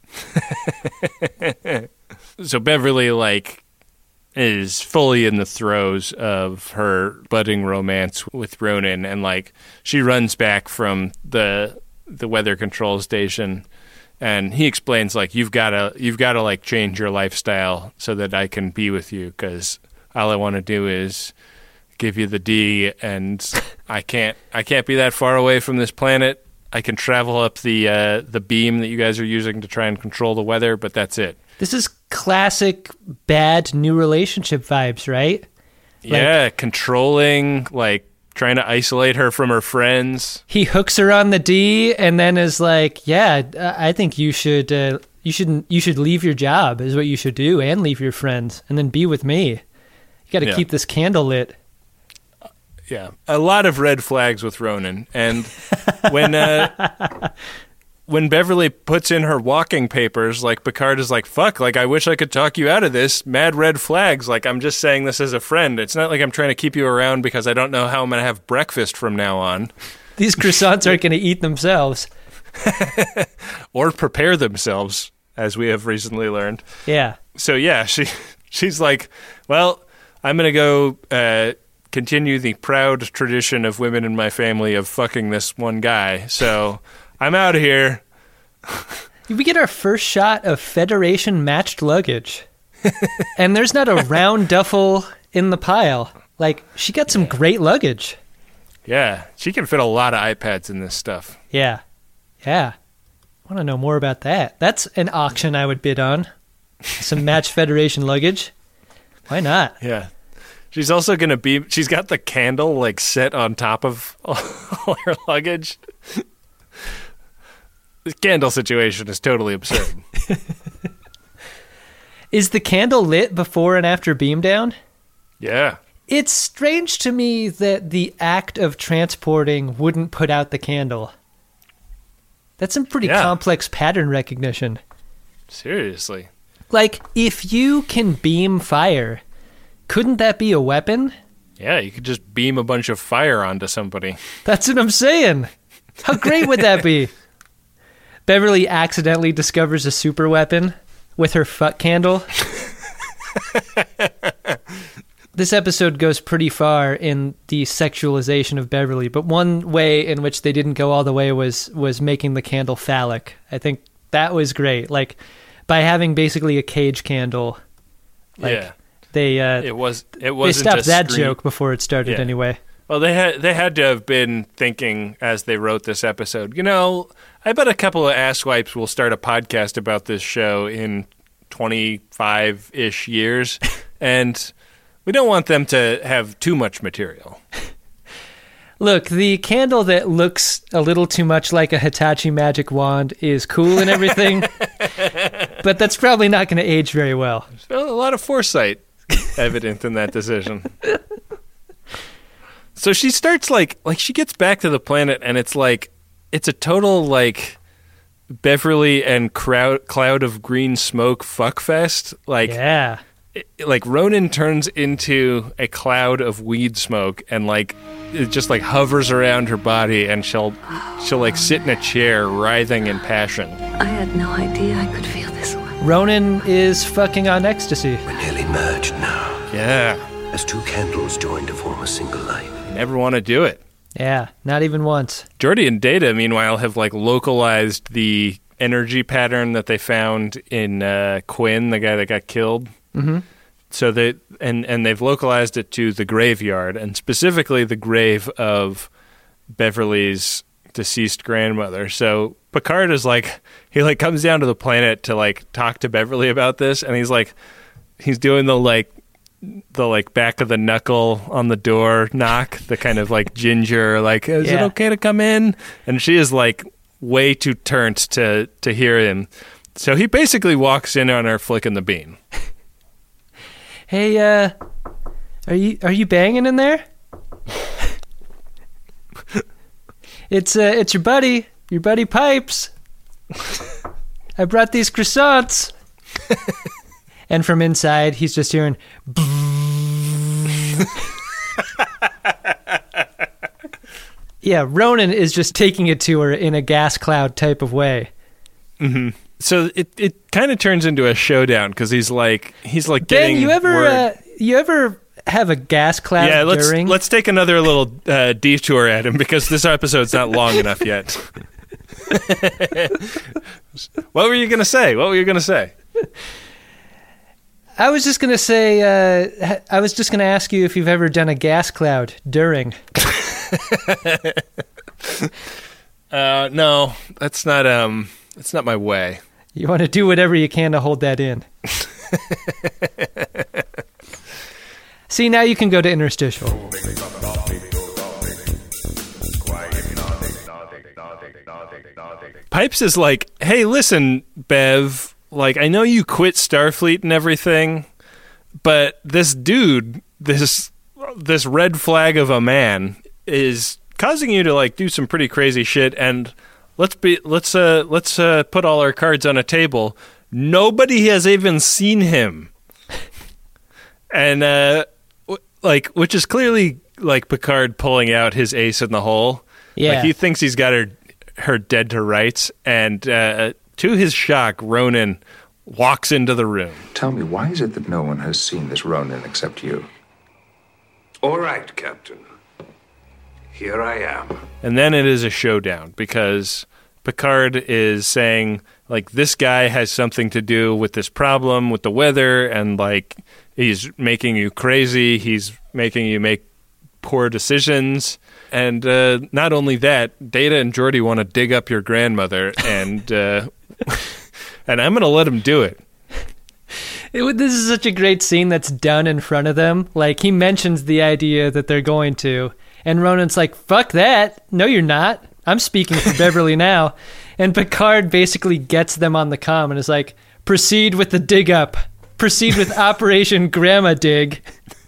So Beverly, like, is fully in the throes of her budding romance with Ronan, and like she runs back from the the weather control station. And he explains, like, you've got to, you've got to, like, change your lifestyle so that I can be with you, because all I want to do is give you the D, and I can't, I can't be that far away from this planet. I can travel up the uh, the beam that you guys are using to try and control the weather, but that's it. This is classic bad new relationship vibes, right? Yeah, Like, controlling, like trying to isolate her from her friends. he hooks her on the D and then is like, "Yeah, I think you should uh, you should you should leave your job is what you should do, and leave your friends, and then be with me. You got to Yeah. keep this candle lit." Yeah, a lot of red flags with Ronan. And when uh, when Beverly puts in her walking papers, like Picard is like, fuck, like I wish I could talk you out of this. Mad red flags. Like I'm just saying this as a friend. It's not like I'm trying to keep you around because I don't know how I'm going to have breakfast from now on. These croissants aren't going to eat themselves. Or prepare themselves, as we have recently learned. Yeah. So yeah, she she's like, well, I'm going to go uh, continue the proud tradition of women in my family of fucking this one guy. So I'm out of here. We get our first shot of Federation matched luggage. And there's not a round duffel in the pile. Like, she got some great luggage. Yeah, she can fit a lot of iPads in this stuff. Yeah. Yeah. I want to know more about that. That's an auction I would bid on. Some matched Federation luggage. Why not? Yeah. She's also going to be, she's got the candle like set on top of all her luggage. This candle situation is totally absurd. Is the candle lit before and after beam down? Yeah. It's strange to me that the act of transporting wouldn't put out the candle. That's some pretty Yeah. complex pattern recognition. Seriously. Like, if you can beam fire, couldn't that be a weapon? Yeah, you could just beam a bunch of fire onto somebody. That's what I'm saying. How great would that be? Beverly accidentally discovers a super weapon with her fuck candle. This episode goes pretty far in the sexualization of Beverly, but one way in which they didn't go all the way was was making the candle phallic. I think that was great. Like, by having basically a cage candle. Like, yeah. They uh, It was it they wasn't stopped a that screen- joke before it started Yeah. anyway. Well, they had they had to have been thinking as they wrote this episode. You know, I bet a couple of asswipes will start a podcast about this show in twenty-five-ish years, and we don't want them to have too much material. Look, the candle that looks a little too much like a Hitachi magic wand is cool and everything, but that's probably not going to age very well. There's a lot of foresight evident in that decision. So she starts like like she gets back to the planet, and it's like it's a total like Beverly and crowd, cloud of green smoke fuckfest. Like yeah, it, like Ronan turns into a cloud of weed smoke, and like it just like hovers around her body, and she'll she'll like sit in a chair, writhing in passion. I had no idea I could feel this way. Ronan is fucking on ecstasy. We're nearly merged now. Yeah, As two candles joined to form a single light. never want to do it. Yeah, not even once. Geordi and Data, meanwhile, have like localized the energy pattern that they found in uh, Quinn, the guy that got killed. Mm-hmm. So they and and they've localized it to the graveyard, and specifically the grave of Beverly's deceased grandmother. So Picard is like he like comes down to the planet to like talk to Beverly about this, and he's like he's doing the like the like back of the knuckle on the door knock, the kind of like ginger, like, is it Yeah. okay to come in? And she is like way too turnt to to hear him. So he basically walks in on her flicking the bean. Hey, uh, are you are you banging in there? it's uh, it's your buddy, your buddy Pipes. I brought these croissants. And from inside, he's just hearing. Yeah, Ronan is just taking it to her in a gas cloud type of way. Mm-hmm. So it it kind of turns into a showdown because he's like he's like Ben, getting you ever word. uh, you ever have a gas cloud yeah, let's during? let's take another little uh, detour at him because this episode's not long enough yet. What were you gonna say? What were you gonna say? I was just gonna say. Uh, I was just gonna ask you if you've ever done a gas cloud during. Uh, no, that's not um, that's not my way. You want to do whatever you can to hold that in. See, now you can go to interstitial. Pipes is like, hey, listen, Bev, like, I know you quit Starfleet and everything, but this dude, this this red flag of a man, is causing you to like do some pretty crazy shit. And let's be let's uh let's uh put all our cards on a table. Nobody has even seen him, and uh, w- like, which is clearly like Picard pulling out his ace in the hole. Yeah, like he thinks he's got her her dead to rights, and uh, to his shock, Ronan walks into the room. Tell me, why is it that no one has seen this Ronin except you? All right, Captain. Here I am. And then it is a showdown, because Picard is saying, like, this guy has something to do with this problem with the weather, and, like, he's making you crazy, he's making you make poor decisions. And uh, not only that, Data and Geordi want to dig up your grandmother, and uh, and I'm going to let him do it. It would, this is such a great scene that's done in front of them. Like, he mentions the idea that they're going to, and Ronan's like, fuck that. No, you're not. I'm speaking for Beverly now. And Picard basically gets them on the comm and is like, proceed with the dig up. Proceed with Operation Grandma Dig.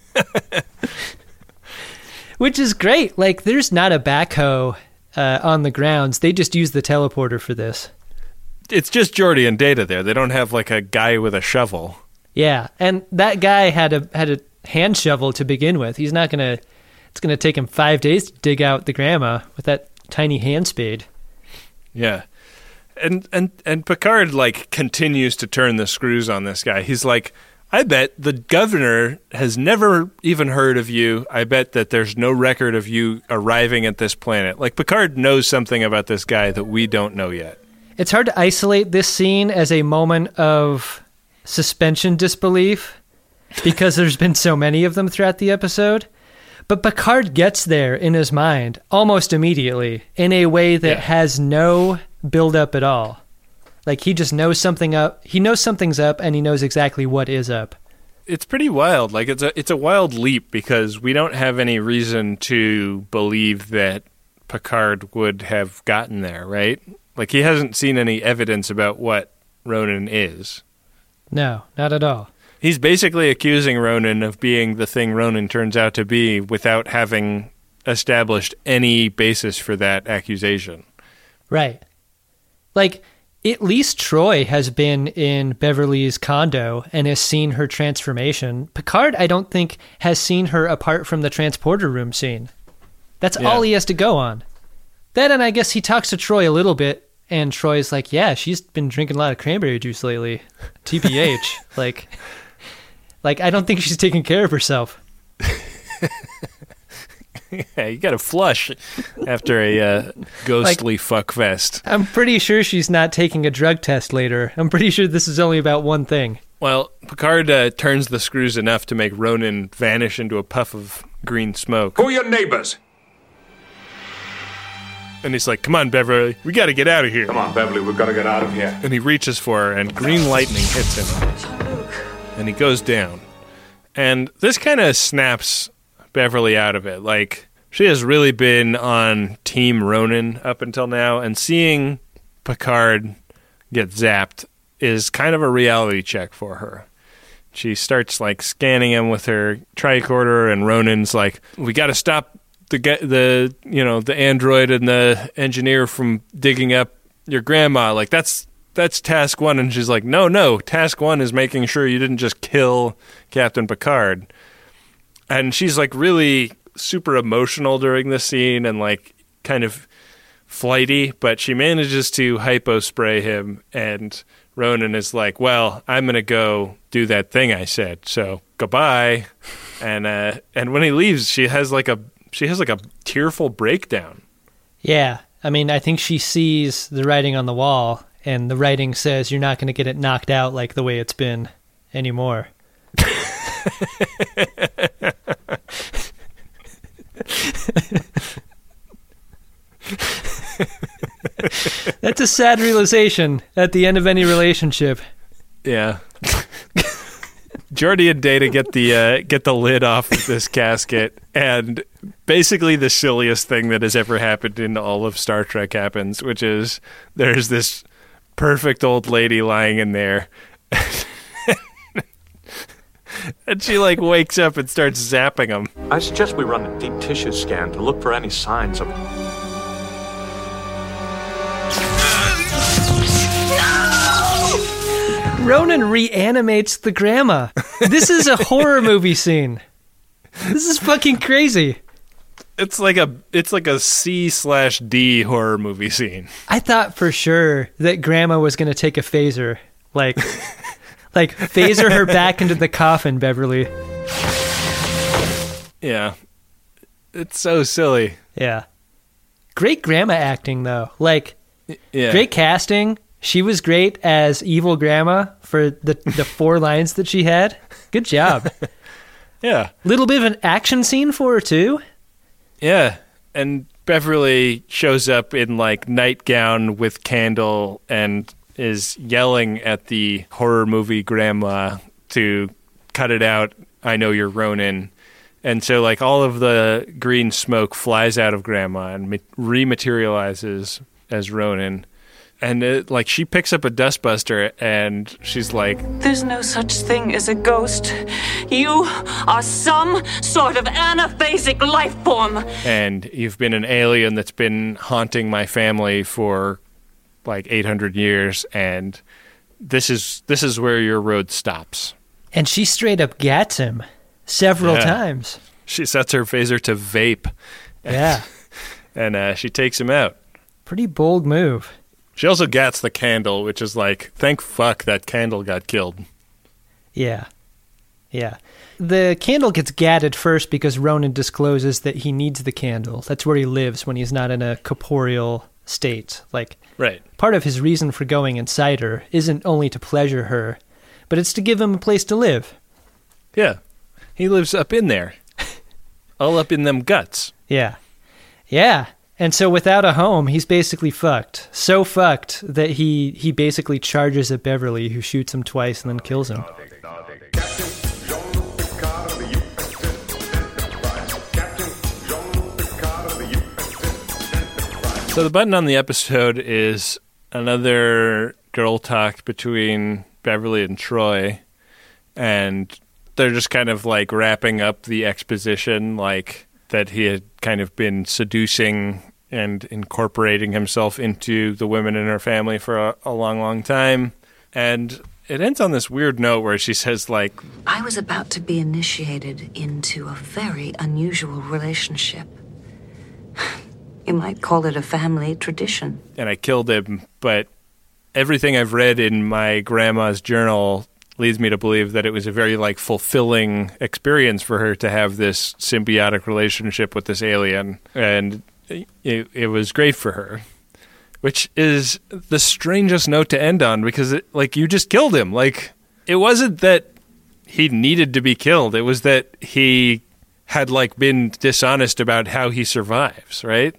Which is great. Like, there's not a backhoe uh, on the grounds. They just use the teleporter for this. It's just Geordi and Data there. They don't have, like, a guy with a shovel. Yeah, and that guy had a had a hand shovel to begin with. He's not gonna. It's gonna take him five days to dig out the grandma with that tiny hand spade. Yeah, and and and Picard like continues to turn the screws on this guy. He's like, I bet the governor has never even heard of you. I bet that there's no record of you arriving at this planet. Like, Picard knows something about this guy that we don't know yet. It's hard to isolate this scene as a moment of suspension disbelief because there's been so many of them throughout the episode. But Picard gets there in his mind almost immediately in a way that yeah. has no build-up at all. Like, he just knows something up. He knows something's up, and he knows exactly what is up. It's pretty wild. Like, it's a it's a wild leap because we don't have any reason to believe that Picard would have gotten there, right? Like, he hasn't seen any evidence about what Ronan is. No, not at all. He's basically accusing Ronan of being the thing Ronan turns out to be without having established any basis for that accusation. Right. Like, at least Troy has been in Beverly's condo and has seen her transformation. Picard, I don't think, has seen her apart from the transporter room scene. That's yeah. all he has to go on. Then, and I guess he talks to Troy a little bit, and Troy's like, yeah, she's been drinking a lot of cranberry juice lately. T B H. like, like, I don't think she's taking care of herself. Yeah, you got to flush after a uh, ghostly like, fuck fest. I'm pretty sure she's not taking a drug test later. I'm pretty sure this is only about one thing. Well, Picard uh, turns the screws enough to make Ronan vanish into a puff of green smoke. Who are your neighbors? And he's like, come on, Beverly, we got to get out of here. Come on, Beverly, we've got to get out of here. And he reaches for her, and green lightning hits him. And he goes down. And this kind of snaps Beverly out of it. Like, she has really been on Team Ronan up until now, and seeing Picard get zapped is kind of a reality check for her. She starts, like, scanning him with her tricorder, and Ronan's like, we got to stop the the you know the android and the engineer from digging up your grandma. Like, that's that's task one. And she's like, no no task one is making sure you didn't just kill Captain Picard. And she's like really super emotional during this scene and like kind of flighty, but she manages to hypo spray him, and Ronan is like, well, I'm gonna go do that thing I said, so goodbye. and uh and when he leaves, she has like a She has like a tearful breakdown. Yeah. I mean, I think she sees the writing on the wall, and the writing says you're not going to get it knocked out like the way it's been anymore. That's a sad realization at the end of any relationship. Yeah. Geordi and Data get the uh, get the lid off of this casket, and basically the silliest thing that has ever happened in all of Star Trek happens, which is there's this perfect old lady lying in there, and she like wakes up and starts zapping them. I suggest we run a deep tissue scan to look for any signs of... Ronan reanimates the grandma. This is a horror movie scene. This is fucking crazy. It's like a it's like a C slash D horror movie scene. I thought for sure that grandma was going to take a phaser. Like, like phaser her back into the coffin, Beverly. Yeah. It's so silly. Yeah. Great grandma acting, though. Like, yeah. Great casting. She was great as evil grandma for the, the four lines that she had. Good job. Yeah. Little bit of an action scene for her, too. Yeah. And Beverly shows up in, like, nightgown with candle and is yelling at the horror movie grandma to cut it out. I know you're Ronan. And so, like, all of the green smoke flies out of grandma and ma- rematerializes as Ronan. And, it, like, she picks up a dustbuster, and she's like... There's no such thing as a ghost. You are some sort of anaphasic life form. And you've been an alien that's been haunting my family for, like, eight hundred years, and this is this is where your road stops. And she straight up gats him several Yeah. times. She sets her phaser to vape. Yeah. And uh, she takes him out. Pretty bold move. She also gats the candle, which is like, thank fuck that candle got killed. Yeah. Yeah. The candle gets gatted first because Ronan discloses that he needs the candle. That's where he lives when he's not in a corporeal state. Like, right. Part of his reason for going inside her isn't only to pleasure her, but it's to give him a place to live. Yeah. He lives up in there. All up in them guts. Yeah. Yeah. And so without a home, he's basically fucked. So fucked that he, he basically charges at Beverly, who shoots him twice and then kills him. So the button on the episode is another girl talk between Beverly and Troy, and they're just kind of like wrapping up the exposition, like that he had kind of been seducing and incorporating himself into the women in her family for a, a long, long time. And it ends on this weird note where she says, like, I was about to be initiated into a very unusual relationship. You might call it a family tradition. And I killed him, but everything I've read in my grandma's journal leads me to believe that it was a very, like, fulfilling experience for her to have this symbiotic relationship with this alien. And it, it was great for her, which is the strangest note to end on because, it, like, you just killed him. Like, it wasn't that he needed to be killed. It was that he had, like, been dishonest about how he survives, right?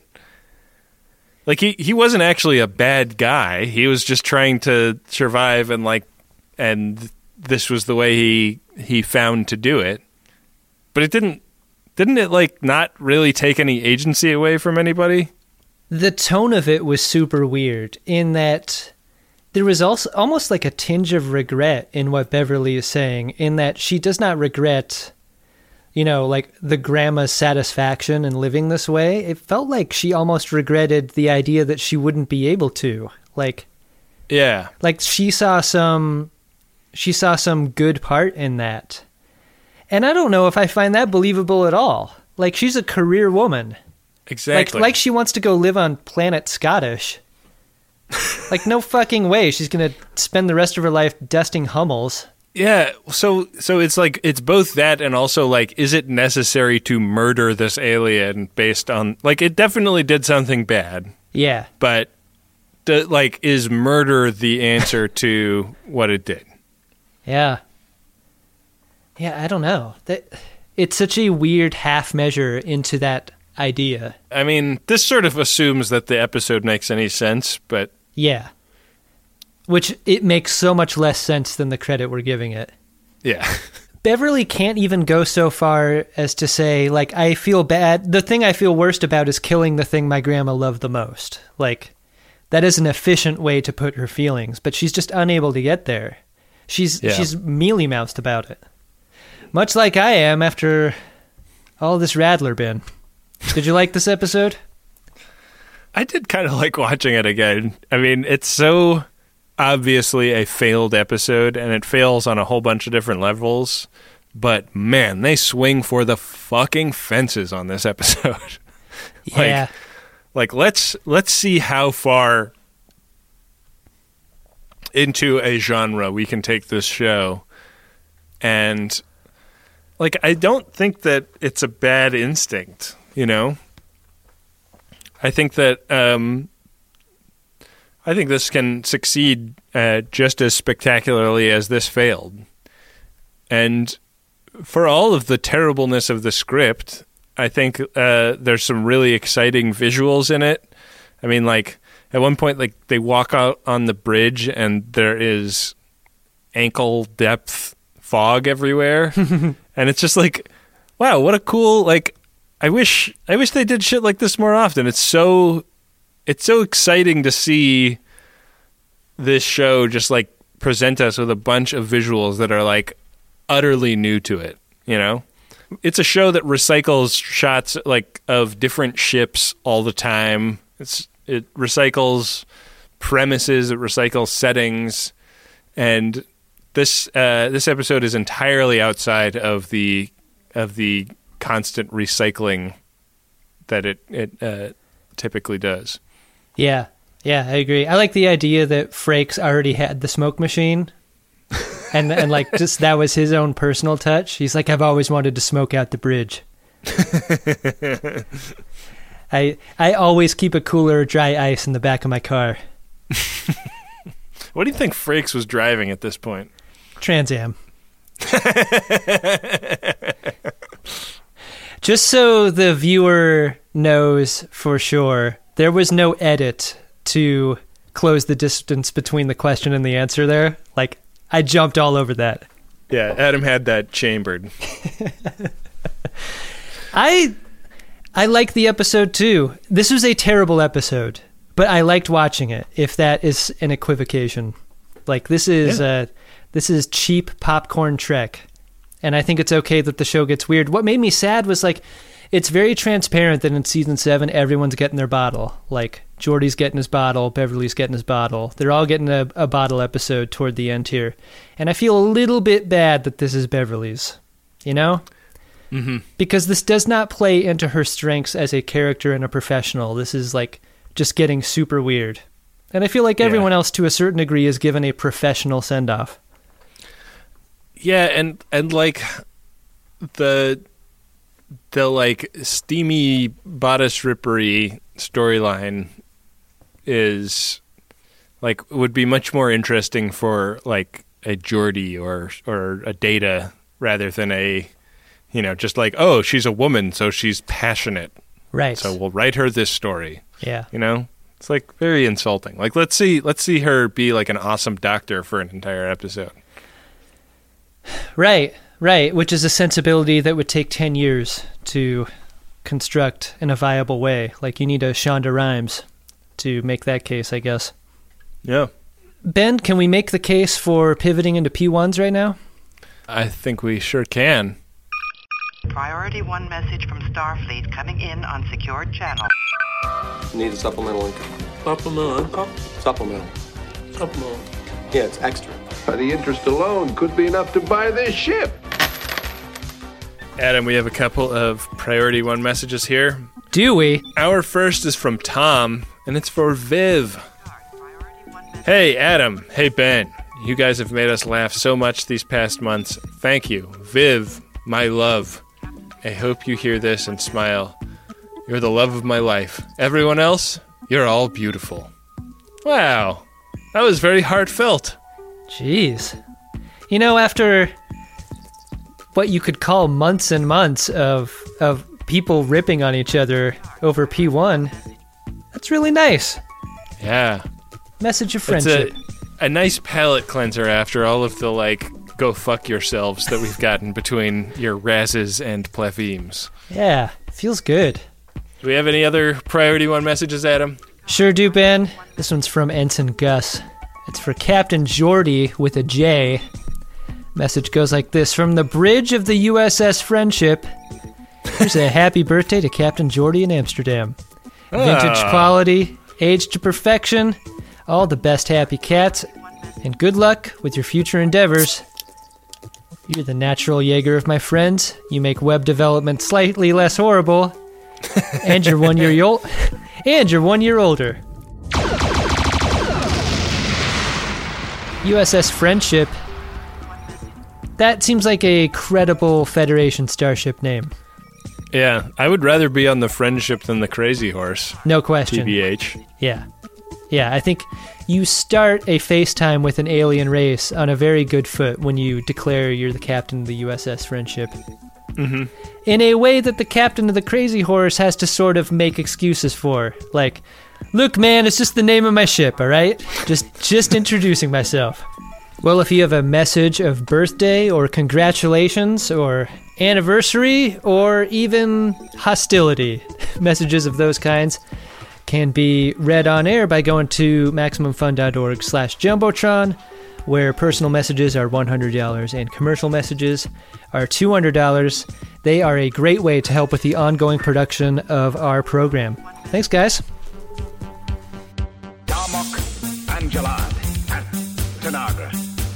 Like, he, he wasn't actually a bad guy. He was just trying to survive, and, like, and this was the way he he found to do it. But it didn't, didn't it, like, not really take any agency away from anybody? The tone of it was super weird in that there was also almost like a tinge of regret in what Beverly is saying, in that she does not regret, you know, like the grandma's satisfaction in living this way. It felt like she almost regretted the idea that she wouldn't be able to. Like, yeah, like she saw some, she saw some good part in that. And I don't know if I find that believable at all. Like, she's a career woman. Exactly. Like, like she wants to go live on planet Scottish. Like, no fucking way she's going to spend the rest of her life dusting Hummels. Yeah, so so it's like, it's both that and also, like, is it necessary to murder this alien based on, like, it definitely did something bad. Yeah. But, the, like, is murder the answer to what it did? Yeah. Yeah, I don't know. That, it's such a weird half measure into that idea. I mean, this sort of assumes that the episode makes any sense, but Yeah. Which it makes so much less sense than the credit we're giving it. Yeah. Beverly can't even go so far as to say, like, I feel bad. The thing I feel worst about is killing the thing my grandma loved the most. Like, that is an efficient way to put her feelings, but she's just unable to get there. She's Yeah. she's mealy-mouthed about it. Much like I am after all this Radler bin. Did you like this episode? I did kind of like watching it again. I mean, it's so obviously a failed episode, and it fails on a whole bunch of different levels. But man, they swing for the fucking fences on this episode. Yeah. like, like let's let's see how far into a genre we can take this show. And like, I don't think that it's a bad instinct, you know? I think that um, I think this can succeed uh, just as spectacularly as this failed. And for all of the terribleness of the script, I think uh, there's some really exciting visuals in it. I mean, like, at one point, like, they walk out on the bridge and there is ankle depth fog everywhere. And it's just like, wow, what a cool, like, I wish I wish they did shit like this more often. It's so it's so exciting to see this show just like present us with a bunch of visuals that are like utterly new to it, you know? It's a show that recycles shots like of different ships all the time. It's it recycles premises, it recycles settings, and this uh, this episode is entirely outside of the of the constant recycling that it it uh, typically does. Yeah, yeah, I agree. I like the idea that Frakes already had the smoke machine, and and like just that was his own personal touch. He's like, I've always wanted to smoke out the bridge. I I always keep a cooler of dry ice in the back of my car. What do you think Frakes was driving at this point? Trans Am. Just so the viewer knows for sure, there was no edit to close the distance between the question and the answer there. Like, I jumped all over that. Yeah, Adam had that chambered. I I like the episode too. This was a terrible episode, but I liked watching it, if that is an equivocation. Like, this is Yeah. uh, this is cheap popcorn Trek. And I think it's okay that the show gets weird. What made me sad was, like, it's very transparent that in season seven, everyone's getting their bottle. Like, Geordi's getting his bottle, Beverly's getting his bottle. They're all getting a, a bottle episode toward the end here. And I feel a little bit bad that this is Beverly's, you know? Mm-hmm. Because this does not play into her strengths as a character and a professional. This is, like, just getting super weird. And I feel like everyone Yeah. else, to a certain degree, is given a professional send-off. Yeah, and and like the the like steamy bodice rippery storyline is like would be much more interesting for like a Geordi or or a Data rather than a, you know, just like, oh, she's a woman, so she's passionate. Right. So we'll write her this story. Yeah. You know? It's like very insulting. Like let's see let's see her be like an awesome doctor for an entire episode. Right, right, which is a sensibility that would take ten years to construct in a viable way. Like, you need a Shonda Rhimes to make that case, I guess. Yeah. Ben, can we make the case for pivoting into P ones right now? I think we sure can. Priority one message from Starfleet coming in on secured channel. Need a supplemental income. Supplemental income? Supplemental. Supplemental. Yeah, it's extra. The interest alone could be enough to buy this ship. Adam, we have a couple of priority one messages here. Do we? Our first is from Tom, and it's for Viv. Hey, Adam. Hey, Ben. You guys have made us laugh so much these past months. Thank you. Viv, my love. I hope you hear this and smile. You're the love of my life. Everyone else, you're all beautiful. Wow. That was very heartfelt. Jeez. You know, after what you could call months and months of of people ripping on each other over P one, that's really nice. Yeah. Message of It's friendship. a, a nice palate cleanser after all of the, like, go fuck yourselves that we've gotten between your razzes and plefemes. Yeah, feels good. Do we have any other priority one messages, Adam? Sure do, Ben. This one's from Ensign Gus. It's for Captain Geordie with a J. Message goes like this. From the bridge of the U S S Friendship, here's a happy birthday to Captain Geordie in Amsterdam. Vintage Ah. quality, aged to perfection, all the best happy cats, and good luck with your future endeavors. You're the natural Jaeger of my friends. You make web development slightly less horrible, and you're one year old, and you're one year older. U S S Friendship. That seems like a credible Federation starship name. Yeah, I would rather be on the Friendship than the Crazy Horse. No question. T B H. Yeah. Yeah, I think you start a FaceTime with an alien race on a very good foot when you declare you're the captain of the U S S Friendship. Mm-hmm. In a way that the captain of the Crazy Horse has to sort of make excuses for. Like, look, man, it's just the name of my ship, all right? Just, just introducing myself. Well, if you have a message of birthday or congratulations or anniversary or even hostility, messages of those kinds can be read on air by going to MaximumFun.org slash Jumbotron, where personal messages are one hundred dollars and commercial messages are two hundred dollars. They are a great way to help with the ongoing production of our program. Thanks, guys. Darmok and Jalad at Tanagra.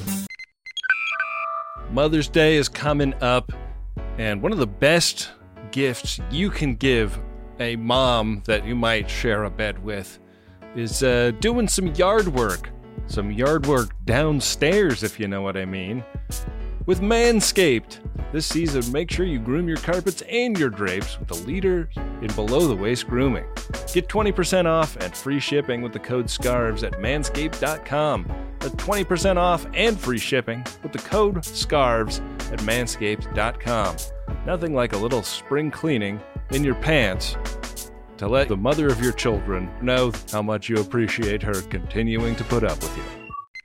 Mother's Day is coming up, and one of the best gifts you can give a mom that you might share a bed with is uh, doing some yard work. Some yard work downstairs, if you know what I mean. With Manscaped. This season, make sure you groom your carpets and your drapes with the leader in below-the-waist grooming. Get twenty percent off and free shipping with the code SCARVES at manscaped dot com. That's twenty percent off and free shipping with the code SCARVES at manscaped dot com. Nothing like a little spring cleaning in your pants to let the mother of your children know how much you appreciate her continuing to put up with you.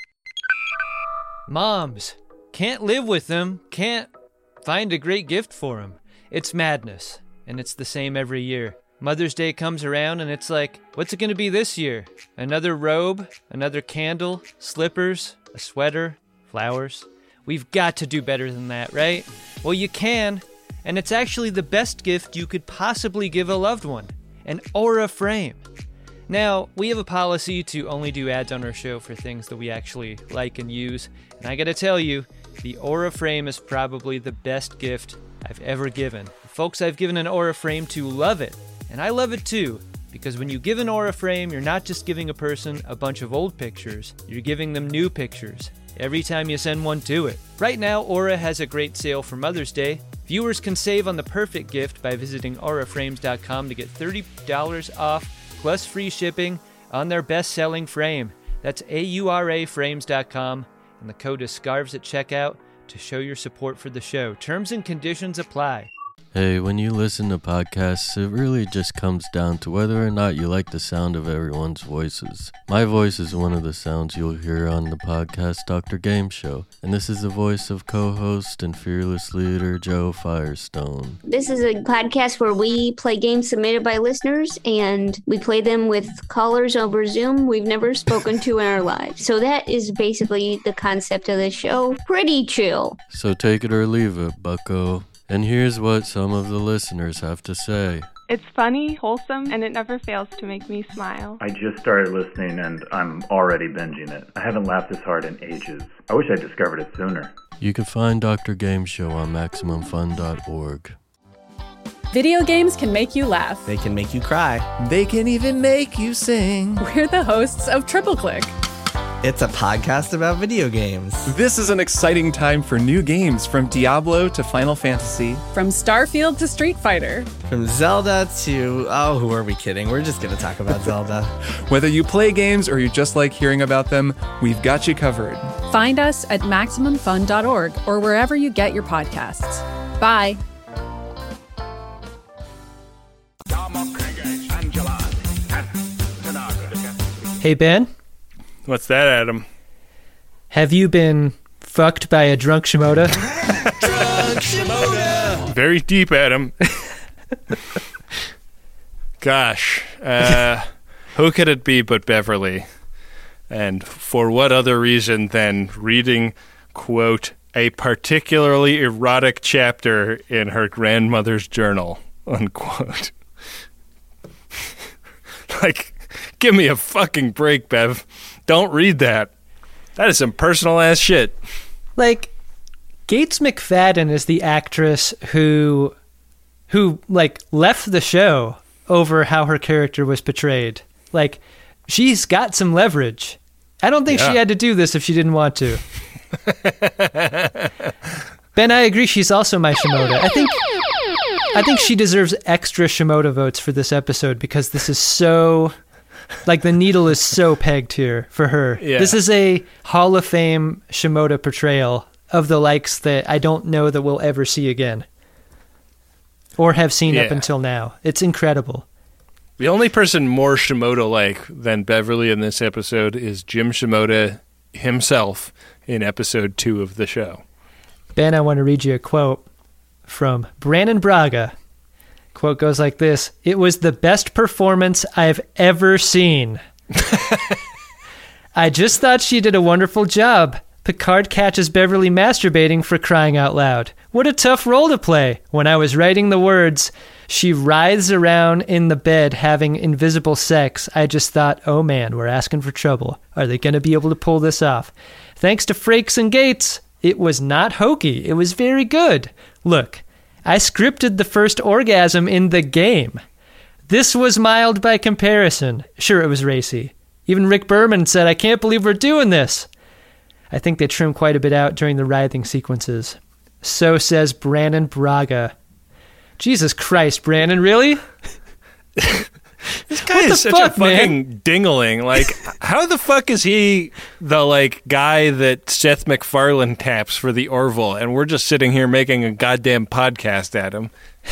Moms. Can't live with them. Can't find a great gift for them. It's madness. And it's the same every year. Mother's Day comes around and it's like, what's it going to be this year? Another robe? Another candle? Slippers? A sweater? Flowers? We've got to do better than that, right? Well, you can. And it's actually the best gift you could possibly give a loved one. An Aura frame. Now, we have a policy to only do ads on our show for things that we actually like and use. And I gotta tell you, the Aura frame is probably the best gift I've ever given. The folks I've given an Aura frame to love it. And I love it too, because when you give an Aura frame, you're not just giving a person a bunch of old pictures, you're giving them new pictures every time you send one to it. Right now, Aura has a great sale for Mother's Day. Viewers can save on the perfect gift by visiting aura frames dot com to get thirty dollars off plus free shipping on their best-selling frame. That's A U R A frames dot com, and the code is SCARVES at checkout to show your support for the show. Terms and conditions apply. Hey, when you listen to podcasts, it really just comes down to whether or not you like the sound of everyone's voices. My voice is one of the sounds you'll hear on the podcast Doctor Game Show, and this is the voice of co-host and fearless leader Joe Firestone. This is a podcast where we play games submitted by listeners, and we play them with callers over Zoom we've never spoken to in our lives. So that is basically the concept of the show. Pretty chill. So take it or leave it, bucko. And here's what some of the listeners have to say. It's funny, wholesome, and it never fails to make me smile. I just started listening and I'm already binging it. I haven't laughed this hard in ages. I wish I discovered it sooner. You can find Doctor Game Show on maximum fun dot org. Video games can make you laugh. They can make you cry. They can even make you sing. We're the hosts of Triple Click. It's a podcast about video games. This is an exciting time for new games, from Diablo to Final Fantasy. From Starfield to Street Fighter. From Zelda to... oh, who are we kidding? We're just going to talk about Zelda. Whether you play games or you just like hearing about them, we've got you covered. Find us at maximum fun dot org or wherever you get your podcasts. Bye. Hey, Ben? What's that, Adam? Have you been fucked by a drunk Shimoda? Drunk Shimoda! Very deep, Adam. Gosh. Uh, who could it be but Beverly? And for what other reason than reading, quote, a particularly erotic chapter in her grandmother's journal, unquote. Like, give me a fucking break, Bev. Don't read that. That is some personal ass shit. Like, Gates McFadden is the actress who, who, like, left the show over how her character was portrayed. Like, she's got some leverage. I don't think Yeah. she had to do this if she didn't want to. Ben, I agree. She's also my Shimoda. I think, I think she deserves extra Shimoda votes for this episode because this is so, like, the needle is so pegged here for her. Yeah. This is a Hall of Fame Shimoda portrayal of the likes that I don't know that we'll ever see again or have seen up Yeah. until now. It's incredible. The only person more Shimoda-like than Beverly in this episode is Jim Shimoda himself in episode two of the show. Ben, I want to read you a quote from Brannon Braga. Quote goes like this: "It was the best performance I've ever seen. I just thought she did a wonderful job. Picard catches Beverly masturbating, for crying out loud. What a tough role to play. When I was writing the words, she writhes around in the bed having invisible sex, I just thought, oh man, we're asking for trouble. Are they going to be able to pull this off? Thanks to Frakes and Gates, it was not hokey. It was very good. Look, I scripted the first orgasm in the game. This was mild by comparison. Sure, it was racy. Even Rick Berman said, I can't believe we're doing this. I think they trimmed quite a bit out during the writhing sequences. So says Brannon Braga. Jesus Christ, Brandon, really? This guy is such fuck, a fucking dingling. Like, how the fuck is he the, like, guy that Seth MacFarlane taps for the Orville, and we're just sitting here making a goddamn podcast at him?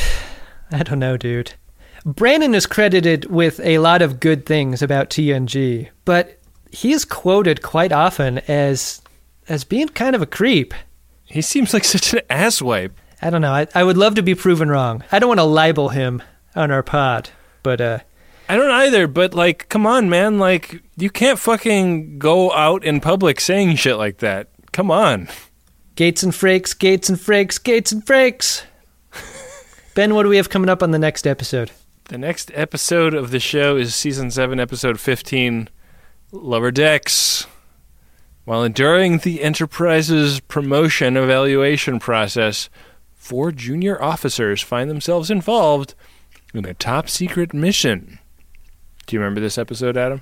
I don't know, dude. Brandon is credited with a lot of good things about T N G, but he is quoted quite often as as being kind of a creep. He seems like such an asswipe. I don't know. I, I would love to be proven wrong. I don't want to libel him on our pod, but uh, I don't either, but, like, come on, man. Like, you can't fucking go out in public saying shit like that. Come on. Gates and Frakes, Gates and Frakes, Gates and Frakes. Ben, what do we have coming up on the next episode? The next episode of the show is Season seven, Episode fifteen, Lower Decks. While enduring the Enterprise's promotion evaluation process, four junior officers find themselves involved in a top-secret mission. Do you remember this episode, Adam?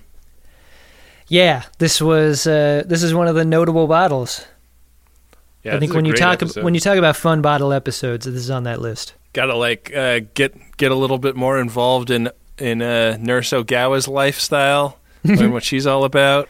Yeah, this was uh, this is one of the notable bottles. Yeah, I think when you talk ab- when you talk about fun bottle episodes, this is on that list. Gotta like uh, get get a little bit more involved in in uh, Nurse Ogawa's lifestyle, learn what she's all about.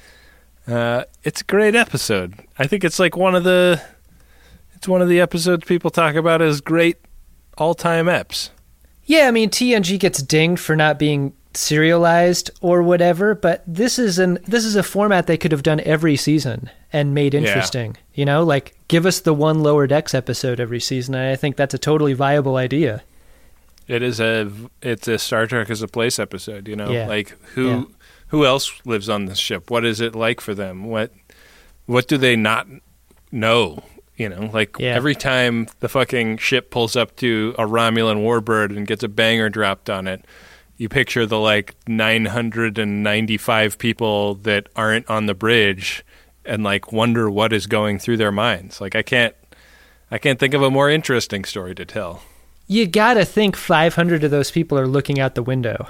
Uh, it's a great episode. I think it's like one of the it's one of the episodes people talk about as great all time eps. Yeah, I mean T N G gets dinged for not being serialized or whatever, but this is an this is a format they could have done every season and made interesting. Yeah. You know, like give us the one Lower Decks episode every season, and I think that's a totally viable idea. It is a it's a Star Trek as a Place episode, you know? Yeah. Like who Yeah. who else lives on this ship? What is it like for them? What what do they not know? You know, like Yeah. every time the fucking ship pulls up to a Romulan warbird and gets a banger dropped on it, you picture the like nine hundred ninety-five people that aren't on the bridge and like wonder what is going through their minds. Like I can't I can't think of a more interesting story to tell. You gotta think five hundred of those people are looking out the window.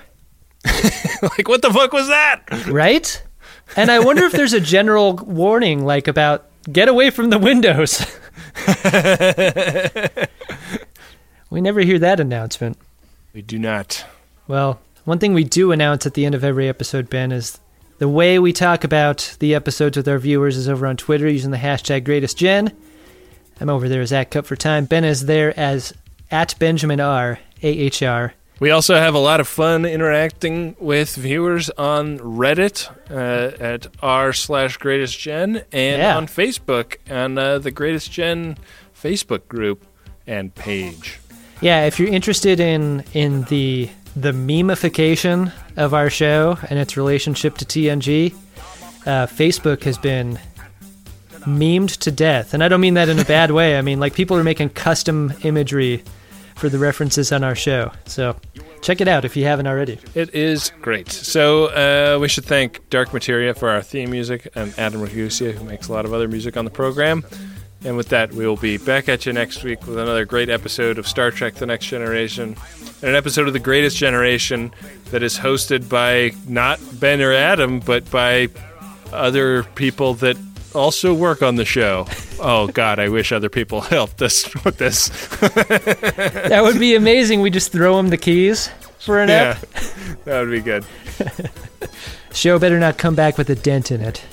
Like, what the fuck was that? Right? And I wonder if there's a general warning, like, about get away from the windows. We never hear that announcement. We do not. Well, one thing we do announce at the end of every episode, Ben, is the way we talk about the episodes with our viewers is over on Twitter using the hashtag GreatestGen. I'm over there as at Cup for Time. Ben is there as at Benjamin R, A H R. We also have a lot of fun interacting with viewers on Reddit uh, at r slash greatest gen and Yeah. on Facebook on uh, the Greatest Gen Facebook group and page. Yeah, if you're interested in in the the memification of our show and its relationship to T N G, uh, Facebook has been memed to death. And I don't mean that in a bad way. I mean, like, people are making custom imagery for the references on our show. So check it out if you haven't already. It is great. So uh, we should thank Dark Materia for our theme music and Adam Ragusia, who makes a lot of other music on the program. And with that, we will be back at you next week with another great episode of Star Trek The Next Generation, and an episode of The Greatest Generation that is hosted by not Ben or Adam, but by other people that also work on the show. Oh, God, I wish other people helped us with this. That would be amazing. We just throw them the keys for an Yeah, app. that would be good. Show better not come back with a dent in it.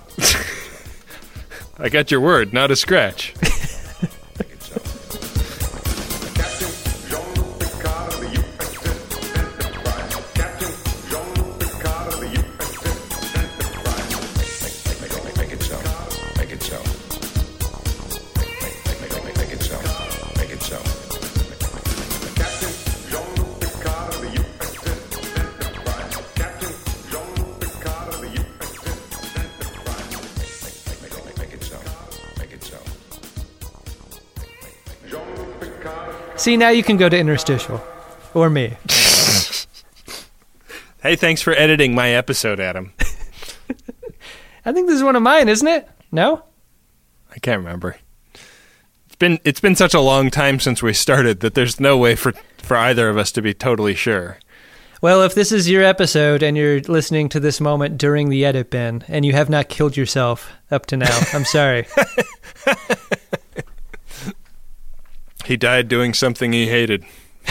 I got your word, not a scratch. Make it so. Make it so. Make, make, make, make it so. Make it so. Captain Jean Picard of the U S S Enterprise. Captain Jean Picard of the U S S Enterprise. Make, make, make, make it so. Make it so. Jean Picard. See, now you can go to Interstitial. Or me. Hey, thanks for editing my episode, Adam. I think this is one of mine, isn't it? No? I can't remember. It's been it's been such a long time since we started that there's no way for, for either of us to be totally sure. Well, if this is your episode and you're listening to this moment during the edit bin and you have not killed yourself up to now, I'm sorry. He died doing something he hated.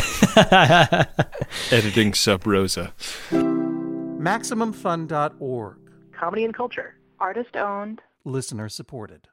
Editing Sub Rosa. Maximum Fun dot org. Comedy and culture. Artist owned. Listener supported.